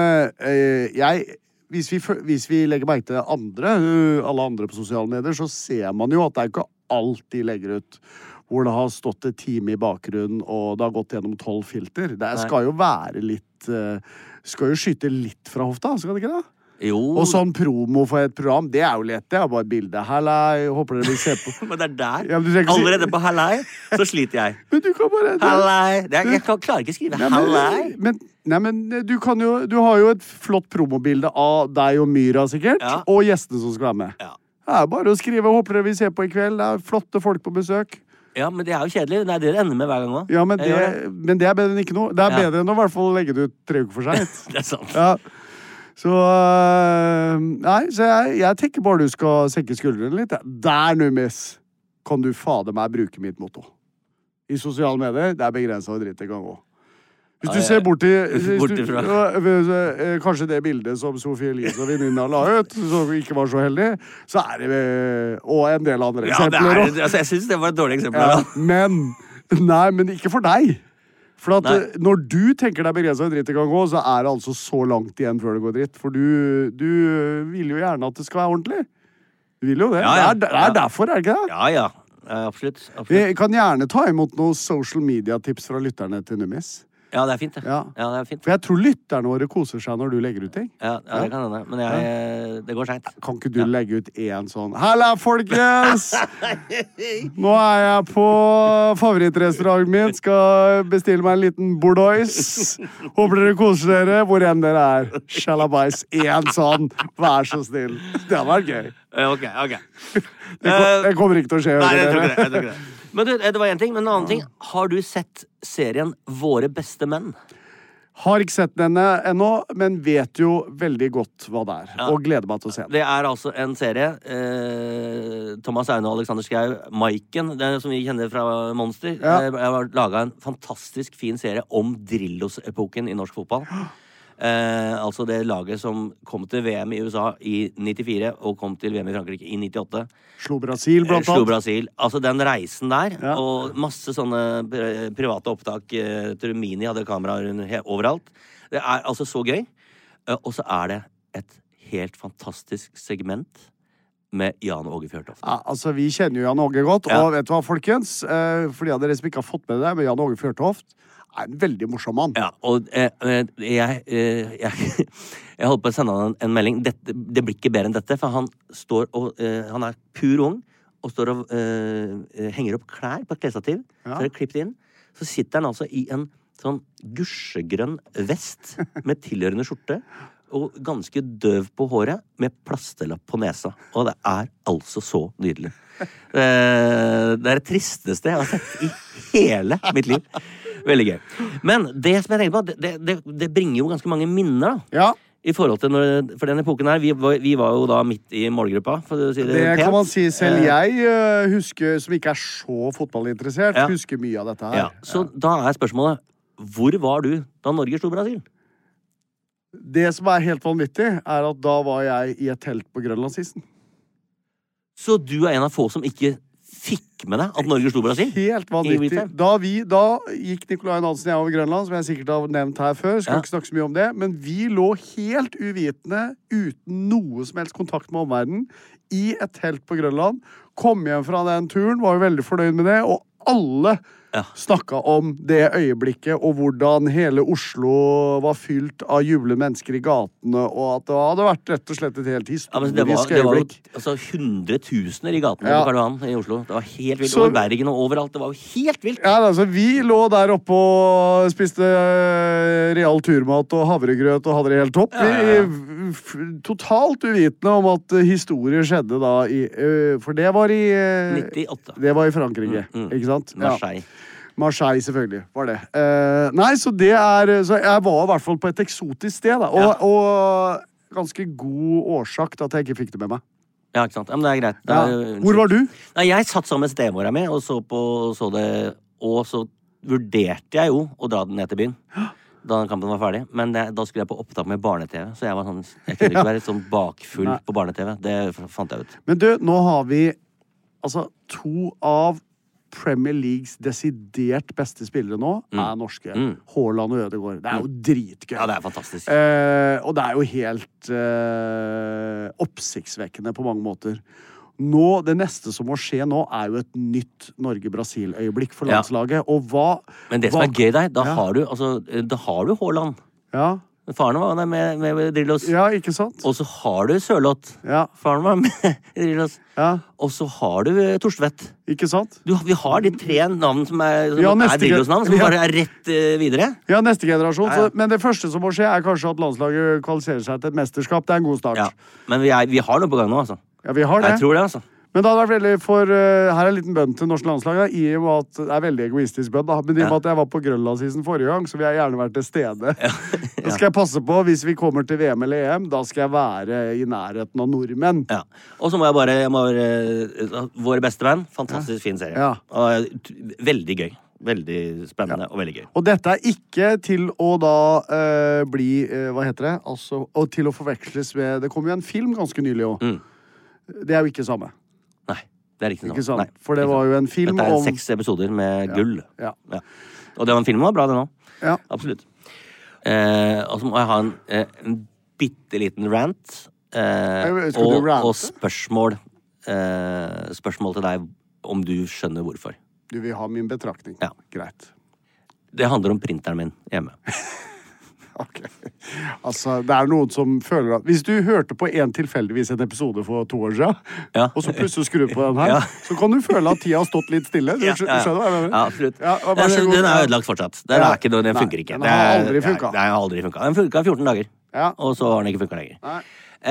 hvis vi legger meg til alle andre på sosiale medier, så ser man jo at det er ikke alt de legger ut hvor det har stått et time i bakgrunnen, og det har gått gjennom 12 filter. Det skal jo være litt skal jo skyte litt fra hofta, skal det ikke det? Jo. Og sånn promo for et program, det er jo lett. Det er bare et bilde. Hallei, håper dere vil se på. Men det er der. Ja, allerede på hallei, så sliter jeg. Men du kan bare... Hallei. Jeg klarer ikke å skrive hallei. Men du har jo et flott promobilde av deg og Myra sikkert, og gjestene som skal være med. Ja. Det er bare å skrive, håper dere vil se på i kveld. Det er flotte folk på besøk. Ja, men det er jo kjedelig. Det er det ender med hver gang også. Ja, men det er bedre enn ikke noe. Det er bedre enn å i hvert fall legge det ut 3 uker for seg. Det er sant. Ja. Så, nei, så jeg tenker bare du skal senke skuldrene litt. Der, Numis, kan du fader meg bruke mitt motto. I sosiale medier, det er begrenset å drite en gang også. Hvis du ser bort kanskje det bildet som Sofie Elise og venninna la ut, som ikke var så heldig, så er det og en del andre eksempler. Ja, jeg synes det var et dårlig eksempel. Ja, men ikke for deg. For at når du tenker deg begrenset å drite i gang også, så er det altså så langt igjen før det går dritt. For du vil jo gjerne at det skal være ordentlig. Du vil jo det. Det er derfor, er det ikke det? Ja. Absolutt. Jeg kan gjerne ta imot noen social media-tips fra lytterne til Numis. Ja, det er fint det. Ja. Ja, det er fint. For jeg tror lytterne våre koser seg når du legger ut ting. Ja, det kan hende. Men det går sent. Kan ikke du legge ut en sånn Halla, folkens! Nå er jeg på favorittrestauranten min. Skal bestille meg en liten bordeaux. Håper dere koser dere hvor enn dere er. Shalabais. En sånn. Vær så snill. Det hadde vært gøy. Ok. Det kommer ikke til å skje. Nei, jeg tror ikke det. Men du, det var en ting, men en annen ting. Har du sett serien Våre beste menn? Har ikke sett denne ennå, men vet jo veldig godt hva det er. Og gleder meg til å se den. Det er altså en serie. Thomas Aune og Alexander Schau, Maiken, det som vi kjenner fra Monster, har laget en fantastisk fin serie om Drillos-epoken i norsk fotball. Altså det laget som kom til VM i USA i 94 og kom til VM i Frankrike i 98. Slo Brasil, blant annet. Slo Brasil. Altså den reisen der, og masse sånne private opptak. Mini hadde kameraer overalt. Det er altså så gøy. Og så er det et helt fantastisk segment med Jan Åge Fjørtoft. Ja, altså vi kjenner jo Jan Åge godt, og vet du hva, folkens? For de av dere som ikke har fått med det, men Jan Åge Fjørtoft er en veldig morsom mann. Ja, og jeg holdt på å sende han en melding. Det blir ikke bedre enn dette, for han står og han er pur ung, og står og henger opp klær på et klesstativ. Så er det klippet inn. Så sitter han altså i en sånn gusjegrønn vest med tilhørende skjorte, og ganske døv på håret, med plastelapp på nesa. Og det er altså så nydelig. Det er det tristeste jeg har sett i hele mitt liv. Veldig gøy. Men det som jeg tenker på, det bringer jo ganske mange minner, da. Ja. I forhold til for den epoken her, vi var jo da midt i målgruppa, for å si det pent. Kan man si. Selv jeg husker, som ikke er så fotballinteressert, husker mye av dette her. Ja. Så da er spørsmålet, hvor var du da Norge slo Brasil? Det som er helt vanvittig, er at da var jeg i et telt på Grønlandsisen. Så du er en av få som ikke fikk med deg at Norge slo Brasil? Helt vanvittig. Da gikk Nikolai Nansen og jeg over Grønland, som jeg sikkert har nevnt her før, skal ikke snakke så mye om det, men vi lå helt uvitende, uten noe som helst kontakt med omverdenen, i et telt på Grønland, kom hjem fra den turen, var jo veldig fornøyd med det, og alle snakket om det øyeblikket, og hvordan hele Oslo var fylt av jublende mennesker i gatene, og at det hadde vært rett og slett et helt historisk øyeblikk. Det var altså 100 000 i gatene på Karl Johan i Oslo. Det var helt vilt. Over Bergen og overalt. Det var jo helt vilt. Ja, altså, vi lå der oppe og spiste real turmat og havregrøt og hadde det helt topp. Vi totalt uvitende om at historier skjedde da for det var i 98. Det var i Frankrike, ikke sant? Marseille, selvfølgelig, var det. Nei, så jeg var i hvert fall på et eksotisk sted, da. Og ganske god årsak til at jeg ikke fikk det med meg. Ja, ikke sant? Ja, men det er greit. Hvor var du? Nei, jeg satt sammen med stemora mi og så det, og så vurderte jeg jo å dra den ned til byen. Da kampen var ferdig. Men da skulle jeg på opptak med barne-TV, så jeg var sånn, jeg kunne ikke være sånn bakfull på barne-TV. Det fant jeg ut. Men du, nå har vi altså 2 av Premier Leagues desidert beste spillere nå er norske. Haaland og Ødegaard. Det er jo dritgøy. Ja, det er fantastisk. Og det er jo helt oppsiktsvekkende på mange måter. Nå, det neste som må skje nå, er jo et nytt Norge-Brasil-øyeblikk for landslaget. Men det som er gøy der, da har du Haaland. Ja. Faren var der med Drillos. Ja, ikke sant? Og så har du Sørloth. Ja. Faren var med Drillos. Ja. Og så har du Torstvedt. Ikke sant? Vi har de 3 navn som er Drillos-navn, som bare er rett videre. Ja, neste generasjon. Ja. Men det første som må skje er kanskje at landslaget kvalifiserer seg til et mesterskap. Det er en god start. Ja. Men vi har noe på gang nå, altså. Ja, vi har det. Jeg tror det, altså. Men da hadde det vært veldig her er en liten bønn til norsk landslag, da, i og med at det er veldig egoistisk bønn, da. Men i og med at jeg var på Grønlandsisen forrige gang, så vil jeg gjerne være til stede. Da skal jeg passe på, hvis vi kommer til VM eller EM, da skal jeg være i nærheten av nordmenn. Ja. Og så må jeg bare Våre beste venn, fantastisk fin serie. Ja. Og veldig gøy. Veldig spennende og veldig gøy. Og dette er ikke til å da bli, hva heter det? Altså, og til å forveksles med, det kom jo en film ganske nylig også. Det er jo ikke samme. Nei, det er ikke sånn. Nei, for det var jo en film om... Dette er 6 episoder med gull. Ja. Og det var en film som var bra, det nå. Ja. Absolutt. Og så må jeg ha en bitteliten rant. Og spørsmål til deg om du skjønner hvorfor. Du vil ha min betraktning. Ja. Greit. Det handler om printeren min hjemme. Ok. Altså, det noen som føler at... Hvis du hørte på tilfeldigvis en episode for 2 år siden, og så plutselig skrur på den her, så kan du føle at tida har stått litt stille. Skjønner du hva jeg mener? Ja, absolutt. Den ødelagt fortsatt. Den funker ikke. Den har aldri funket. Den har aldri funket. Den funket 14 dager. Og så har den ikke funket lenger.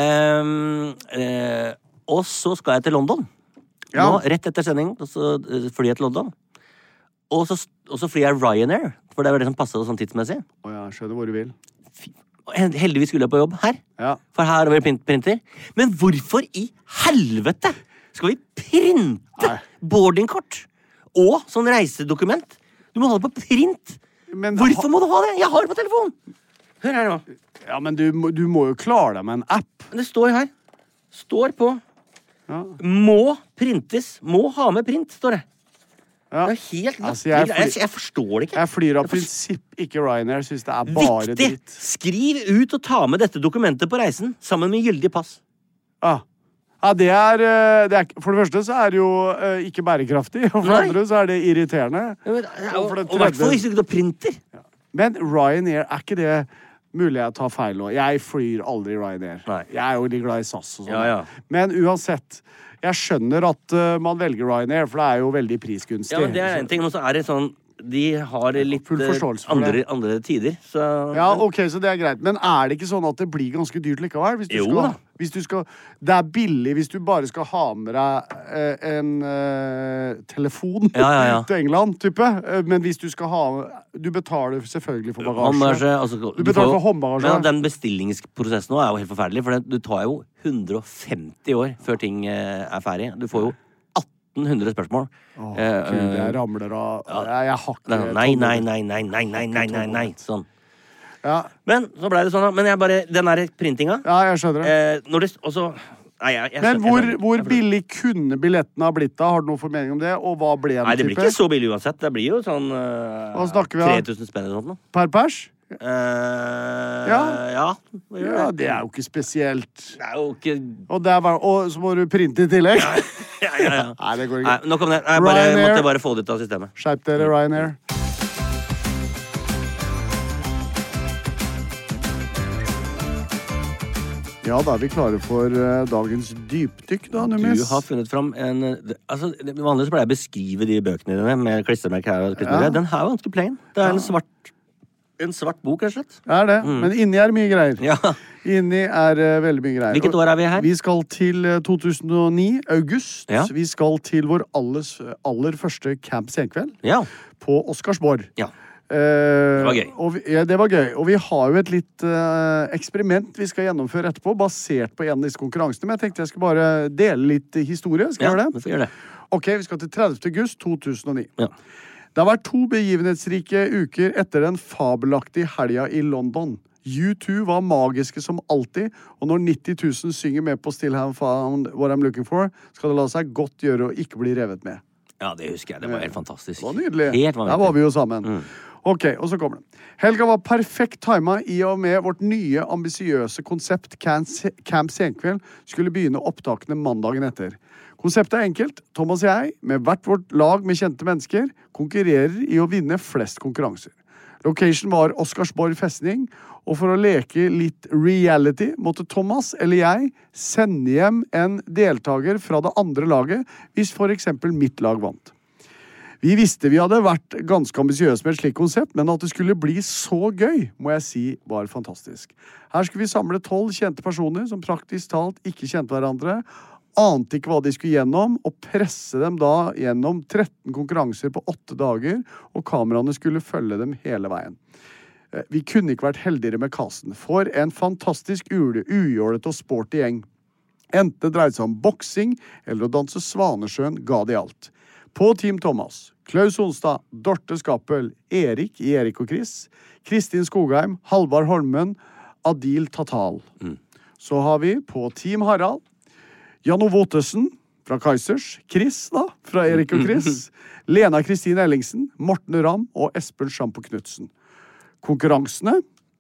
Og så skal jeg til London. Nå, rett etter sending, så flyr jeg til London. Og så flyr jeg Ryanair, for det var det som passet sånn tidsmessig. Skjønner hvor du vil. Heldigvis skulle jeg på jobb her. For her har vi printer. Men hvorfor i helvete skal vi printe boardingkort og sånn reisedokument? Du må ha det på print. Hvorfor må du ha det? Jeg har det på telefon. Hør her nå. Ja, men du må jo klare deg med en app. Men det står her. Står på. Må printes. Må ha med print, står det. Det helt latterlig. Jeg forstår det ikke. Jeg flyr av prinsipp ikke Ryanair, synes det bare dritt. Viktig! Skriv ut og ta med dette dokumentet på reisen, sammen med gyldig pass. Det for det første så det jo ikke bærekraftig, og for det andre så det irriterende. Og hvertfall hvis du ikke printer. Men Ryanair, ikke det mulig jeg tar feil nå? Jeg flyr aldri Ryanair. Jeg jo litt glad i SAS og sånn. Men uansett... Jeg skjønner at man velger Ryanair, for det jo veldig prisgunstig. Ja, men det en ting, men så det sånn, de har litt andre tider. Så... Ja, ok, så det greit. Men det ikke sånn at det blir ganske dyrt likevel? Hvis du skal, det billig hvis du bare skal ha med deg en telefon til England, type. Men hvis du skal ha... Du betaler selvfølgelig for bagasje. Du betaler for håndbagasje. Men den bestillingsprosessen nå jo helt forferdelig, for det tar jo 150 år før ting ferdig. Du får jo 1800 spørsmål. Gud, jeg ramler av... Jeg hakker... Nei. Sånn. Men så ble det sånn, men den printinga... Ja, jeg skjønner det. Når det også... Men hvor billig kunne billettene ha blitt da? Har du noen formening om det? Og hva ble den type? Nei, det blir ikke så billig uansett. Det blir jo sånn 3000 spenn eller sånt. Per pers? Ja, det jo ikke spesielt. Det jo ikke... Og så må du printe i tillegg. Nei, det går ikke. Nå kom det. Jeg måtte bare få det ut av systemet. Skjerp dere, Ryanair. Ja, da vi klare for dagens dypdykk, da, Numis. Du har funnet fram en... vanligvis pleier jeg beskrive de bøkene dine med klistermerk her og klistermerk. Den jo ganske plain. Det en svart bok, rett og slett. Det, men inni det mye greier. Inni veldig mye greier. Hvilket år vi her? Vi skal til 2009, august. Vi skal til vår aller første Camp Senkveld på Oscarsborg. Det var gøy. Det var gøy. Og vi har jo et litt eksperiment vi skal gjennomføre etterpå, basert på en av disse konkurransene. Men jeg tenkte jeg skal bare dele litt historie. Skal jeg gjøre det? Vi får gjøre det. Ok, vi skal til 30. august 2009. Det har vært 2 begivenhetsrike uker etter den fabelaktige helga i London. U2 var magiske som alltid, og når 90 000 synger med på Still Haven't Found What I'm Looking For, skal det la seg godt gjøre å ikke bli revet med. Ja, det husker jeg. Det var helt fantastisk. Det var nydelig. Helt vanvittig. Der var vi jo sammen. Ok, og så kommer det. Helga var perfekt timet i og med vårt nye ambisiøse konsept Camp Senkveld skulle begynne opptakene mandagen etter. Konseptet enkelt. Thomas og jeg, med hvert vårt lag med kjente mennesker, konkurrerer i å vinne flest konkurranser. Location var Oscarsborg festning, og for å leke litt reality måtte Thomas eller jeg sende hjem en deltaker fra det andre laget hvis for eksempel mitt lag vant. Vi visste vi hadde vært ganske ambisiøse med et slikt konsept, men at det skulle bli så gøy, må jeg si var fantastisk. Her skulle vi samle 12 kjente personer som praktisk talt ikke kjente hverandre, ante ikke hva de skulle gjennom, og presse dem da gjennom 13 konkurranser på 8 dager, og kameraene skulle følge dem hele veien. Vi kunne ikke vært heldigere med casten. For en fantastisk ujålet og sporty gjeng. Enten det dreide seg om boksing eller å danse Svanesjøen ga de alt. På Team Thomas, Klaus Onstad, Dorte Skappel, Erik i Erik og Chris, Kristin Skogheim, Halvard Holmen, Adil Tatal. Så har vi på Team Harald, Janno Votesen fra Kaisers, Chris da, fra Erik og Chris, Lena Kristine Ellingsen, Morten Ram og Espen Schampo Knudsen. Konkurransene,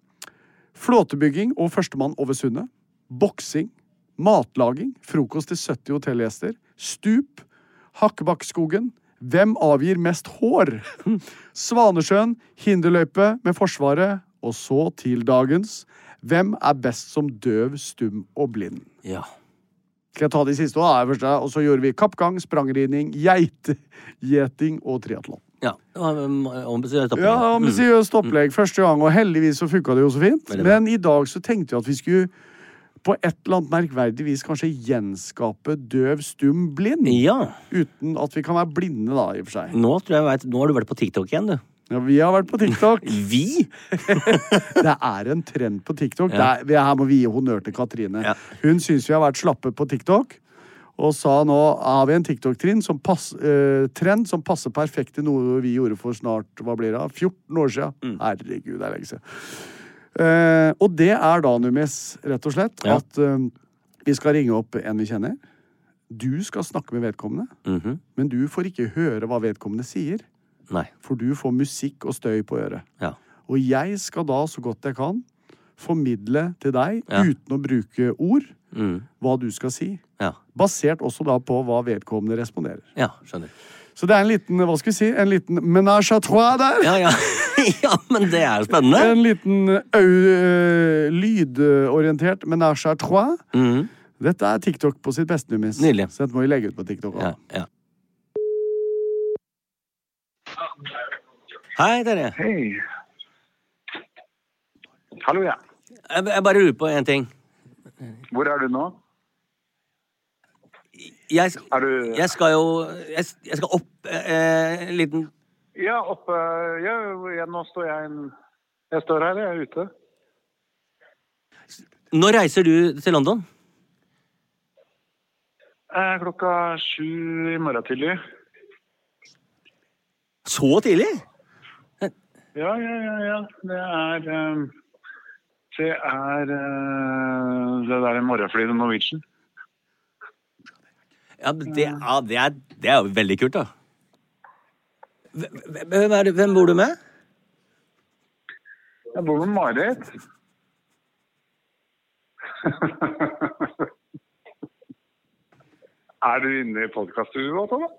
flåtebygging og førstemann over sundet, boksing, matlaging, frokost til 70 hotellgjester, stup, Hakkebakkskogen, Hvem avgir mest hår? Svanesjøen, hinderløype med Forsvaret, og så til dagens. Hvem best som døv, stum og blind? Ja. Skal jeg ta de siste også, og så gjorde vi kappgang, sprangridning, gjeting og triathlon. Ja, det var ambisiøst opplegg. Ja, ambisiøst opplegg. Første gang, og heldigvis så funket det jo så fint. Men i dag så tenkte vi at vi skulle på et eller annet merkverdig vis kanskje gjenskape døv, stum, blind. Ja. Uten at vi kan være blinde da, i og for seg. Nå har du vært på TikTok igjen, du. Ja, vi har vært på TikTok. Vi? Det en trend på TikTok. Ja. Her må vi gi honnør til Katrine. Ja. Hun synes vi har vært slappe på TikTok, og sa nå har vi en TikTok-trend som passer perfekt til noe vi gjorde for snart, hva blir det? 14 år siden. Herregud, det lenge siden. Og det da, Numis, rett og slett, at vi skal ringe opp en vi kjenner. Du skal snakke med vedkommende, men du får ikke høre hva vedkommende sier. Nei. For du får musikk og støy på øret. Ja. Og jeg skal da, så godt jeg kan, formidle til deg, uten å bruke ord, hva du skal si. Ja. Basert også da på hva vedkommende responderer. Ja, skjønner. Så det en liten, hva skal vi si, en liten ménage à trois der. Ja, ja. Ja, men det jo spennende. En liten lydorientert ménage à trois. Dette TikTok på sitt beste, Numis. Nydelig. Så dette må vi legge ut på TikTok også. Ja. Hei, Terje. Hei. Hallo, ja. Jeg bare lurer på en ting. Hvor du nå? Jeg skal opp en liten... Ja, oppe... Ja, nå står jeg står her, jeg ute. Når reiser du til London? Klokka 7 i morgen tidlig. Så tidlig? Ja. Det der morgenfly til Norwegian. Ja, det jo veldig kult, da. Hvem bor du med? Jeg bor med Marit. Du inne i podcaststudioet, Thomas?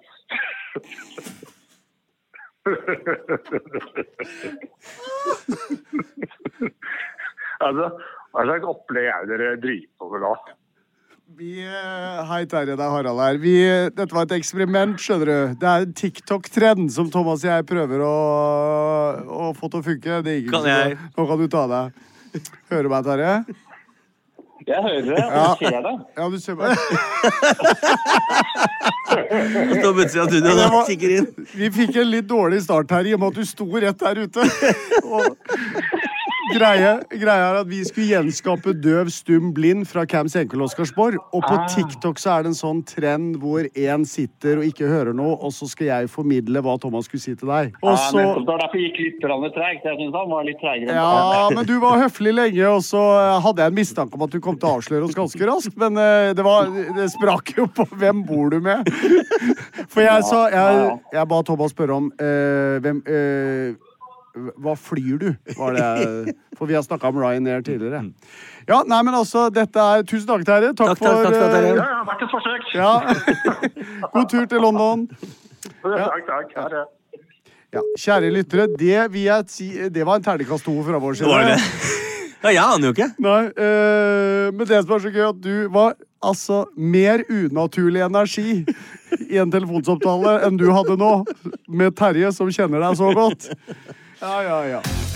Altså, hva slags opplegg dere driver på da? Hei Terje, det Harald her. Dette var et eksperiment, skjønner du. Det en TikTok-trend som Thomas og jeg prøver å få til å funke. Det ikke kan jeg? Nå kan du ta deg. Hører du meg, Terje? Jeg hører det, jeg ser det. Ja, du ser meg. Nå begynner jeg at du nå kikker inn. Vi fikk en litt dårlig start her, i og med at du sto rett der ute. Og greia at vi skulle gjenskape døv, stum, blind fra Camp Senkel Oscarsborg. Og på TikTok så det en sånn trend hvor en sitter og ikke hører noe, og så skal jeg formidle hva Thomas skulle si til deg. Og så... Det var derfor gikk litt tregt. Jeg synes han var litt tregere. Ja, men du var høflig lenge, og så hadde jeg en mistanke om at du kom til å avsløre oss ganske raskt, men det sprak jo på hvem bor du med. For jeg ba Thomas spørre om hva flyr du? For vi har snakket om Ryanair tidligere. Ja, nei, men altså, dette tusen takk, Terje. Takk for Terje. Ja, vært et forsøk. Ja. God tur til London. Takk. Ja, kjære lyttere, det vil jeg si, det var en terningkast 2 fra vår side. Var det? Ja, jeg aner jo ikke. Nei, men det som så gøy, at du var altså mer unaturlig energi i en telefonsamtale enn du hadde nå, med Terje som kjenner deg så godt. Ja.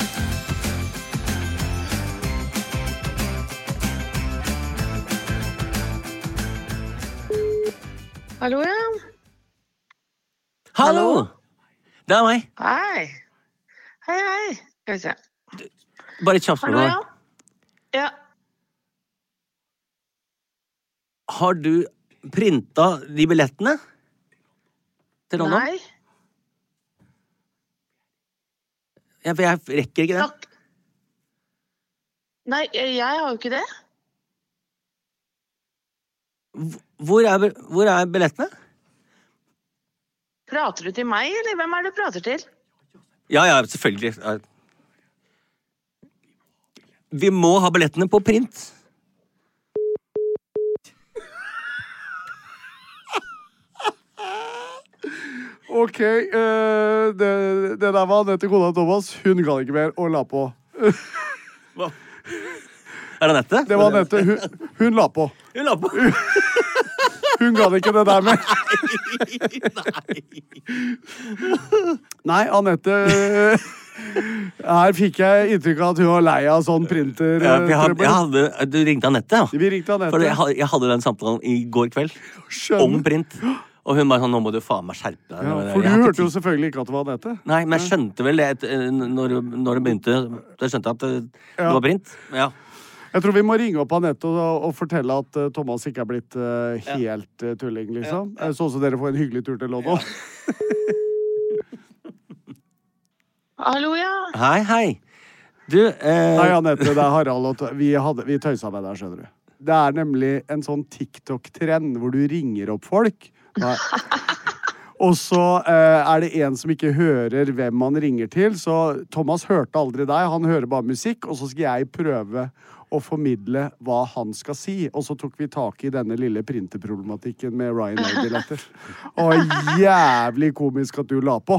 Hallo, ja. Hallo! Det meg. Hei. Hei. Skal vi se. Bare et kjapt spørsmål. Hallo, ja. Har du printet de billettene til London? Nei. Ja, for jeg rekker ikke det. Takk. Nei, jeg har jo ikke det. Hvor billettene? Prater du til meg, eller hvem du prater til? Ja, selvfølgelig. Vi må ha billettene på print. Ok, det der var Anette, kona Thomas. Hun ga ikke mer og la på. Hva? Er det Anette? Det var Anette. Hun la på. Hun la på. Hun ga det ikke det der med. Nei, Anette... Her fikk jeg inntrykk av at hun var lei av sånn printer. Du ringte Anette, ja. Vi ringte Anette. For jeg hadde den samtalen i går kveld. Om print. Og hun bare sånn, nå må du faen meg skjerpe deg. Ja, for du hørte jo selvfølgelig ikke at det var Anette. Nei, men jeg skjønte vel det når det begynte. Jeg skjønte at det var print. Ja. Jeg tror vi må ringe opp Anette og fortelle at Thomas ikke er blitt helt tulling, liksom. Så også dere får en hyggelig tur til London. Hallo, ja. Hei. Du, Hei, Anette, det er Harald. Vi tøysa med deg, skjønner du. Det er nemlig en sånn TikTok-trend hvor du ringer opp folk. Og så er det en som ikke hører hvem man ringer til. Så Thomas hørte aldri deg, han hører bare musikk. Og så skal jeg prøve å formidle hva han skal si. Og så tok vi tak i denne lille printerproblematikken med Ryanair-billetter. Og jævlig komisk at du la på.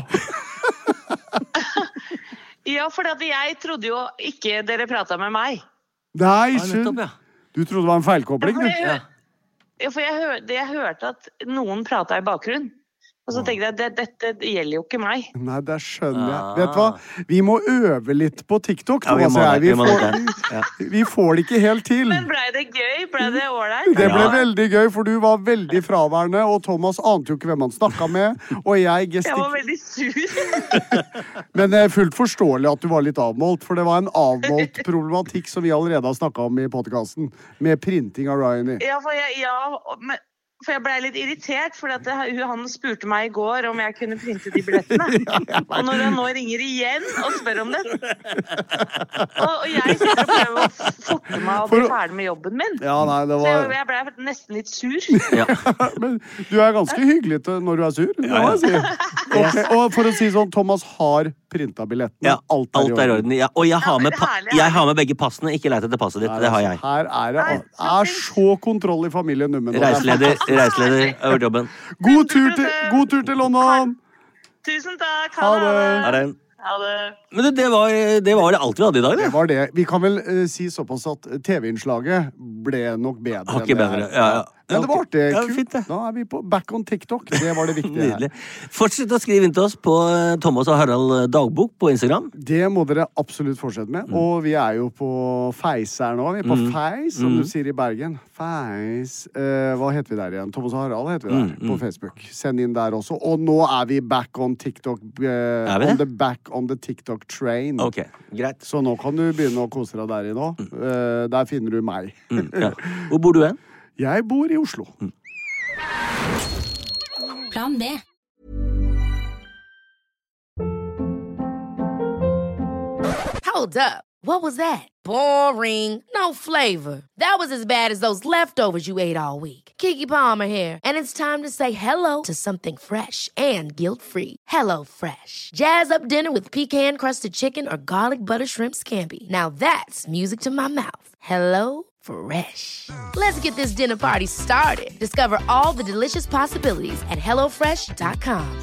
Ja, for jeg trodde jo ikke dere pratet med meg. Nei, synd. Du trodde det var en feilkobling, du? Ja, for jeg hørte at noen pratet i bakgrunnen. Og så tenkte jeg, dette gjelder jo ikke meg. Nei, det skjønner jeg. Vet du hva? Vi må øve litt på TikTok, Thomas og jeg. Vi får det ikke helt til. Men ble det gøy? Ble det ålreit? Det ble veldig gøy, for du var veldig fraværende, og Thomas ante jo ikke hvem han snakket med, og jeg var veldig sur. Men det er fullt forståelig at du var litt avmålt, for det var en avmålt problematikk som vi allerede har snakket om i podcasten, med printing av Ryanair. Ja, for jeg ble litt irritert, for han spurte meg i går om jeg kunne printe de billettene. Og når han nå ringer igjen og spør om det, og jeg sitter og prøver å forte meg å bli ferdig med jobben min. Ja, nei, det var... Så jeg ble nesten litt sur. Ja. Men du er ganske hyggelig når du er sur, det må jeg si. Okay. Og for å si sånn, Thomas har printet billettene. Ja, alt er i orden. Ja. Og jeg har med begge passene, ikke leit etter passet ditt, det har jeg. Her er så kontroll i familien nummer. Reiseleder over jobben. God tur til London! Tusen takk, ha det! Ha det. Men det var alt vi hadde i dag, det var det. Vi kan vel si såpass at TV-innslaget ble nok bedre. Hakket bedre, ja. Ja, det var det. Ja, fint det. Da er vi på back on TikTok. Det var det viktige her. Fortsett å skrive inn til oss på Thomas og Harald Dagbok på Instagram. Det må dere absolutt fortsette med. Og vi er jo på Feis her nå. Vi er på Feis, som du sier i Bergen. Feis. Hva heter vi der igjen? Thomas og Harald heter vi der på Facebook. Send inn der også. Og nå er vi back on TikTok. Back on the TikTok train. Ok, greit. Så nå kan du begynne å kose deg der i nå. Der finner du meg. Hvor bor du hen? Jeg bor i Oslo. Plan B. Hold up. What was that? Boring. No flavor. That was as bad as those leftovers you ate all week. Keke Palmer here, and it's time to say hello to something fresh and guilt-free. Hello Fresh. Jazz up dinner with pecan-crusted chicken or garlic butter shrimp scampi. Now that's music to my mouth. Hello Fresh. Let's get this dinner party started. Discover all the delicious possibilities at HelloFresh.com.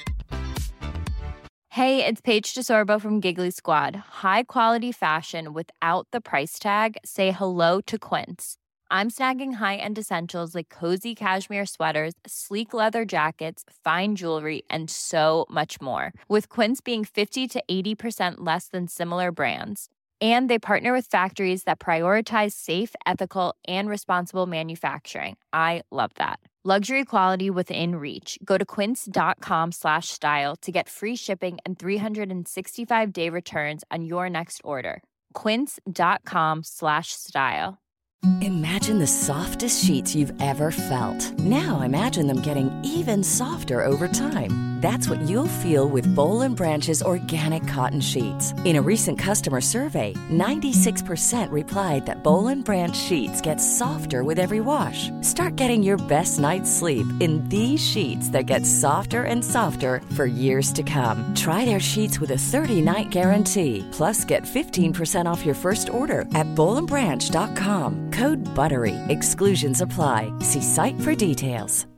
Hey, it's Paige DeSorbo from Giggly Squad. High quality fashion without the price tag. Say hello to Quince. I'm snagging high-end essentials like cozy cashmere sweaters, sleek leather jackets, fine jewelry, and so much more. With Quince being 50 to 80% less than similar brands. And they partner with factories that prioritize safe, ethical, and responsible manufacturing. I love that. Luxury quality within reach. Go to quince.com/style to get free shipping and 365-day returns on your next order. Quince.com/style. Imagine the softest sheets you've ever felt. Now imagine them getting even softer over time. That's what you'll feel with Boll & Branch's organic cotton sheets. In a recent customer survey, 96% replied that Boll & Branch sheets get softer with every wash. Start getting your best night's sleep in these sheets that get softer and softer for years to come. Try their sheets with a 30-night guarantee. Plus, get 15% off your first order at bollandbranch.com. Code BUTTERY. Exclusions apply. See site for details.